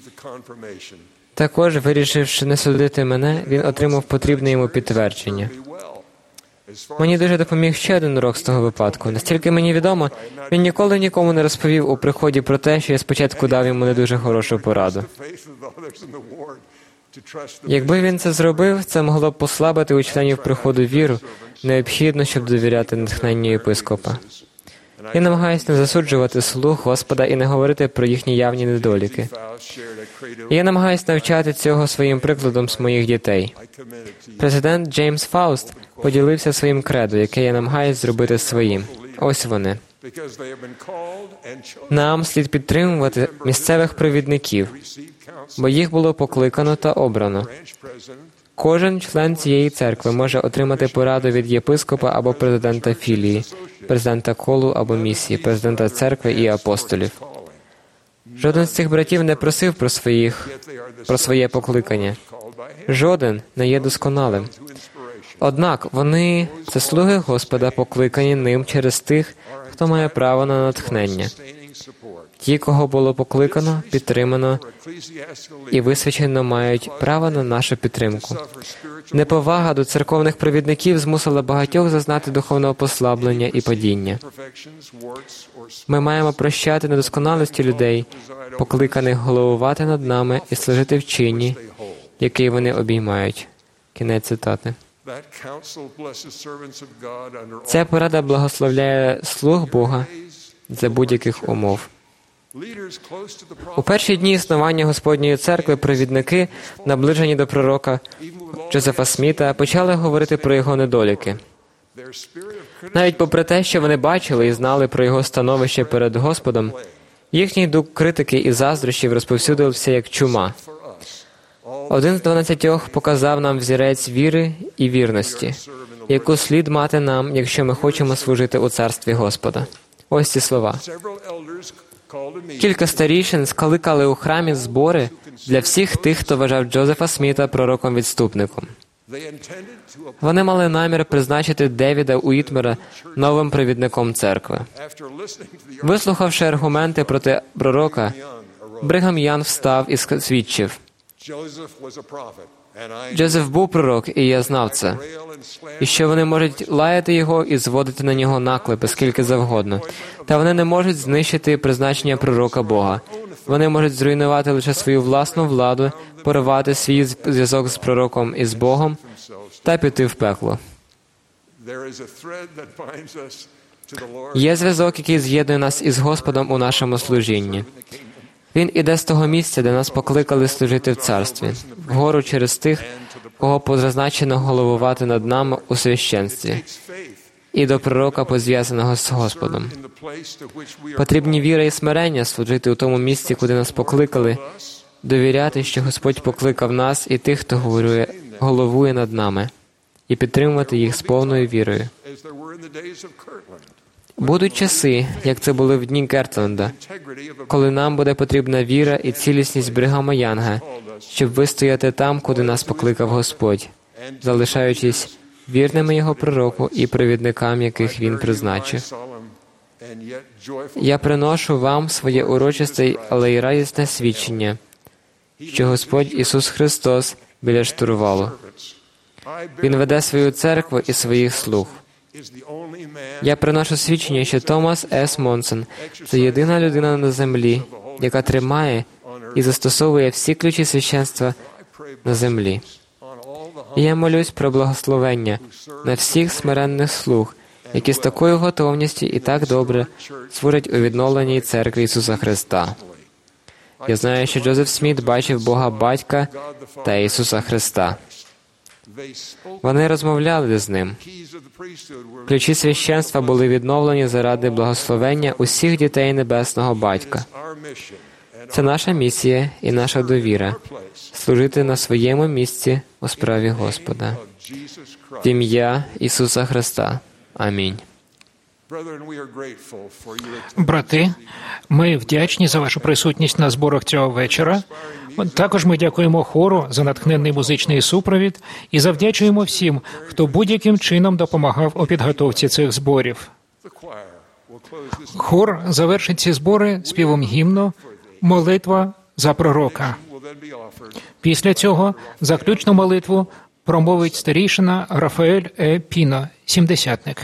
Також, вирішивши не судити мене, він отримав потрібне йому підтвердження. Мені дуже допоміг ще один урок з того випадку. Настільки мені відомо, він ніколи нікому не розповів у приході про те, що я спочатку дав йому не дуже хорошу пораду. Якби він це зробив, це могло б послабити у членів приходу віру, необхідно, щоб довіряти натхненню єпископа. Я намагаюся не засуджувати слуг Господа і не говорити про їхні явні недоліки. І я намагаюся навчати цього своїм прикладом з моїх дітей. Президент Джеймс Фауст поділився своїм кредо, яке я намагаюся зробити своїм. Ось вони. Нам слід підтримувати місцевих провідників, бо їх було покликано та обрано. Кожен член цієї церкви може отримати пораду від єпископа або президента філії, президента колу або місії, президента церкви і апостолів. Жоден з цих братів не просив про, своїх, про своє покликання. Жоден не є досконалим. Однак вони – це слуги Господа, покликані ним через тих, хто має право на натхнення. Ті, кого було покликано, підтримано і висвячено, мають право на нашу підтримку. Неповага до церковних провідників змусила багатьох зазнати духовного послаблення і падіння. Ми маємо прощати недосконалості людей, покликаних головувати над нами і служити в чині, який вони обіймають. Кінець цитати. Ця порада благословляє слуг Бога за будь-яких умов. У перші дні існування Господньої церкви провідники, наближені до пророка Джозефа Сміта, почали говорити про його недоліки. Навіть попри те, що вони бачили і знали про його становище перед Господом, їхній дух критики і заздрощів розповсюдився як чума. Один з дванадцятьох показав нам взірець віри і вірності, яку слід мати нам, якщо ми хочемо служити у царстві Господа. Ось ці слова. Кілька старішин скликали у храмі збори для всіх тих, хто вважав Джозефа Сміта пророком-відступником. Вони мали намір призначити Девіда Уітмера новим провідником церкви. Вислухавши аргументи проти пророка, Бригам Ян встав і свідчив: Джозеф був пророк, і я знав це. І що вони можуть лаяти його і зводити на нього наклепи, скільки завгодно. Та вони не можуть знищити призначення пророка Бога. Вони можуть зруйнувати лише свою власну владу, порвати свій зв'язок з пророком і з Богом та піти в пекло. Є зв'язок, який з'єднує нас із Господом у нашому служінні. Він іде з того місця, де нас покликали служити в царстві, вгору через тих, кого позначено головувати над нами у священстві, і до пророка, позв'язаного з Господом. Потрібні віра і смирення служити у тому місці, куди нас покликали, довіряти, що Господь покликав нас і тих, хто говорує, головує над нами, і підтримувати їх з повною вірою. Будуть часи, як це були в дні Кертленда, коли нам буде потрібна віра і цілісність Бригама Янга, щоб вистояти там, куди нас покликав Господь, залишаючись вірними Його пророку і провідникам, яких Він призначив. Я приношу вам своє урочисте, але й радісне свідчення, що Господь Ісус Христос біля штурвалу. Він веде свою церкву і своїх слуг. Я приношу свідчення, що Томас С. Монсон – це єдина людина на землі, яка тримає і застосовує всі ключі священства на землі. І я молюсь про благословення на всіх смиренних слуг, які з такою готовністю і так добре служать у відновленій церкві Ісуса Христа. Я знаю, що Джозеф Сміт бачив Бога Батька та Ісуса Христа. Вони розмовляли з Ним. Ключі священства були відновлені заради благословення усіх дітей Небесного Батька. Це наша місія і наша довіра – служити на своєму місці у справі Господа. В ім'я Ісуса Христа. Амінь. Брати, ми вдячні за вашу присутність на зборах цього вечора. Також ми дякуємо хору за натхненний музичний супровід і завдячуємо всім, хто будь-яким чином допомагав у підготовці цих зборів. Хор завершить ці збори співом гімну «Молитва за пророка». Після цього заключну молитву промовить старійшина Рафаель Е. Піно, сімдесятник.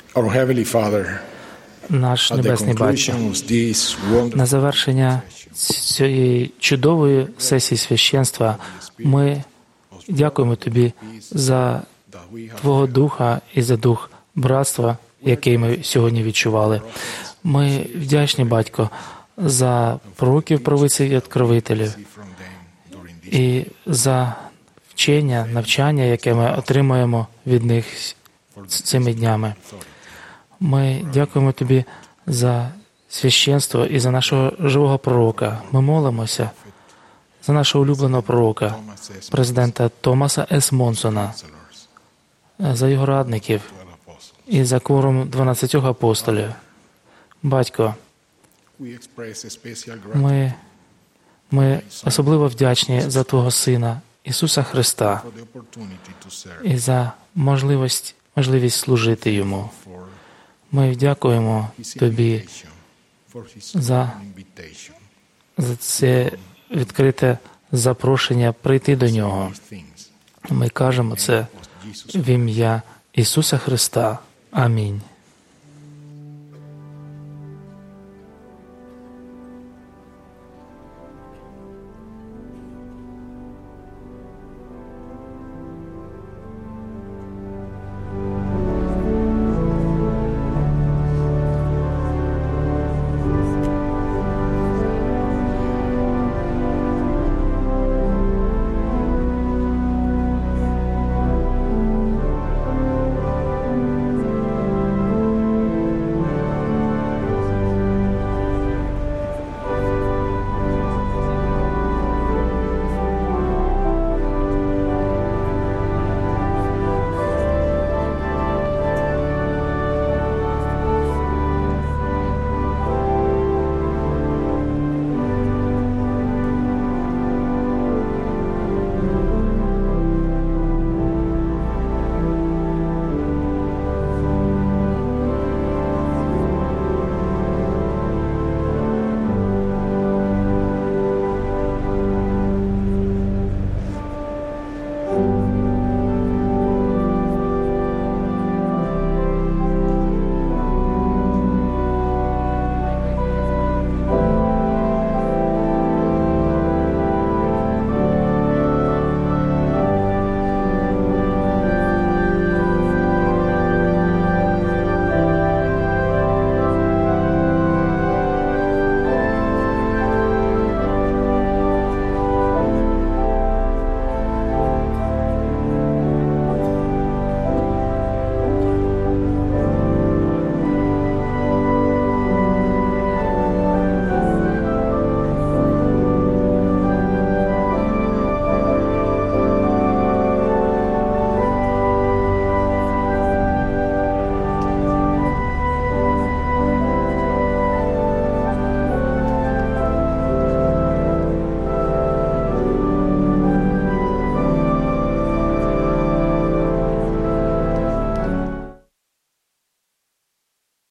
Our Heavenly Father, Наш at the Небесний Батько, conclusion of this wonderful на завершення цієї чудової сесії священства ми дякуємо Тобі за Твого Духа і за дух братства, який ми сьогодні відчували. Ми вдячні, Батько, за пророків, провидців і откровителів і за вчення, навчання, яке ми отримуємо від них цими днями. Ми дякуємо Тобі за священство і за нашого живого пророка. Ми молимося за нашого улюбленого пророка, президента Томаса С. Монсона, за його радників і за кворум дванадцятьох апостолів. Батько, ми, ми особливо вдячні за Твого Сина, Ісуса Христа, і за можливість, можливість служити Йому. Ми дякуємо Тобі за, за це відкрите запрошення прийти до Нього. Ми кажемо це в ім'я Ісуса Христа. Амінь.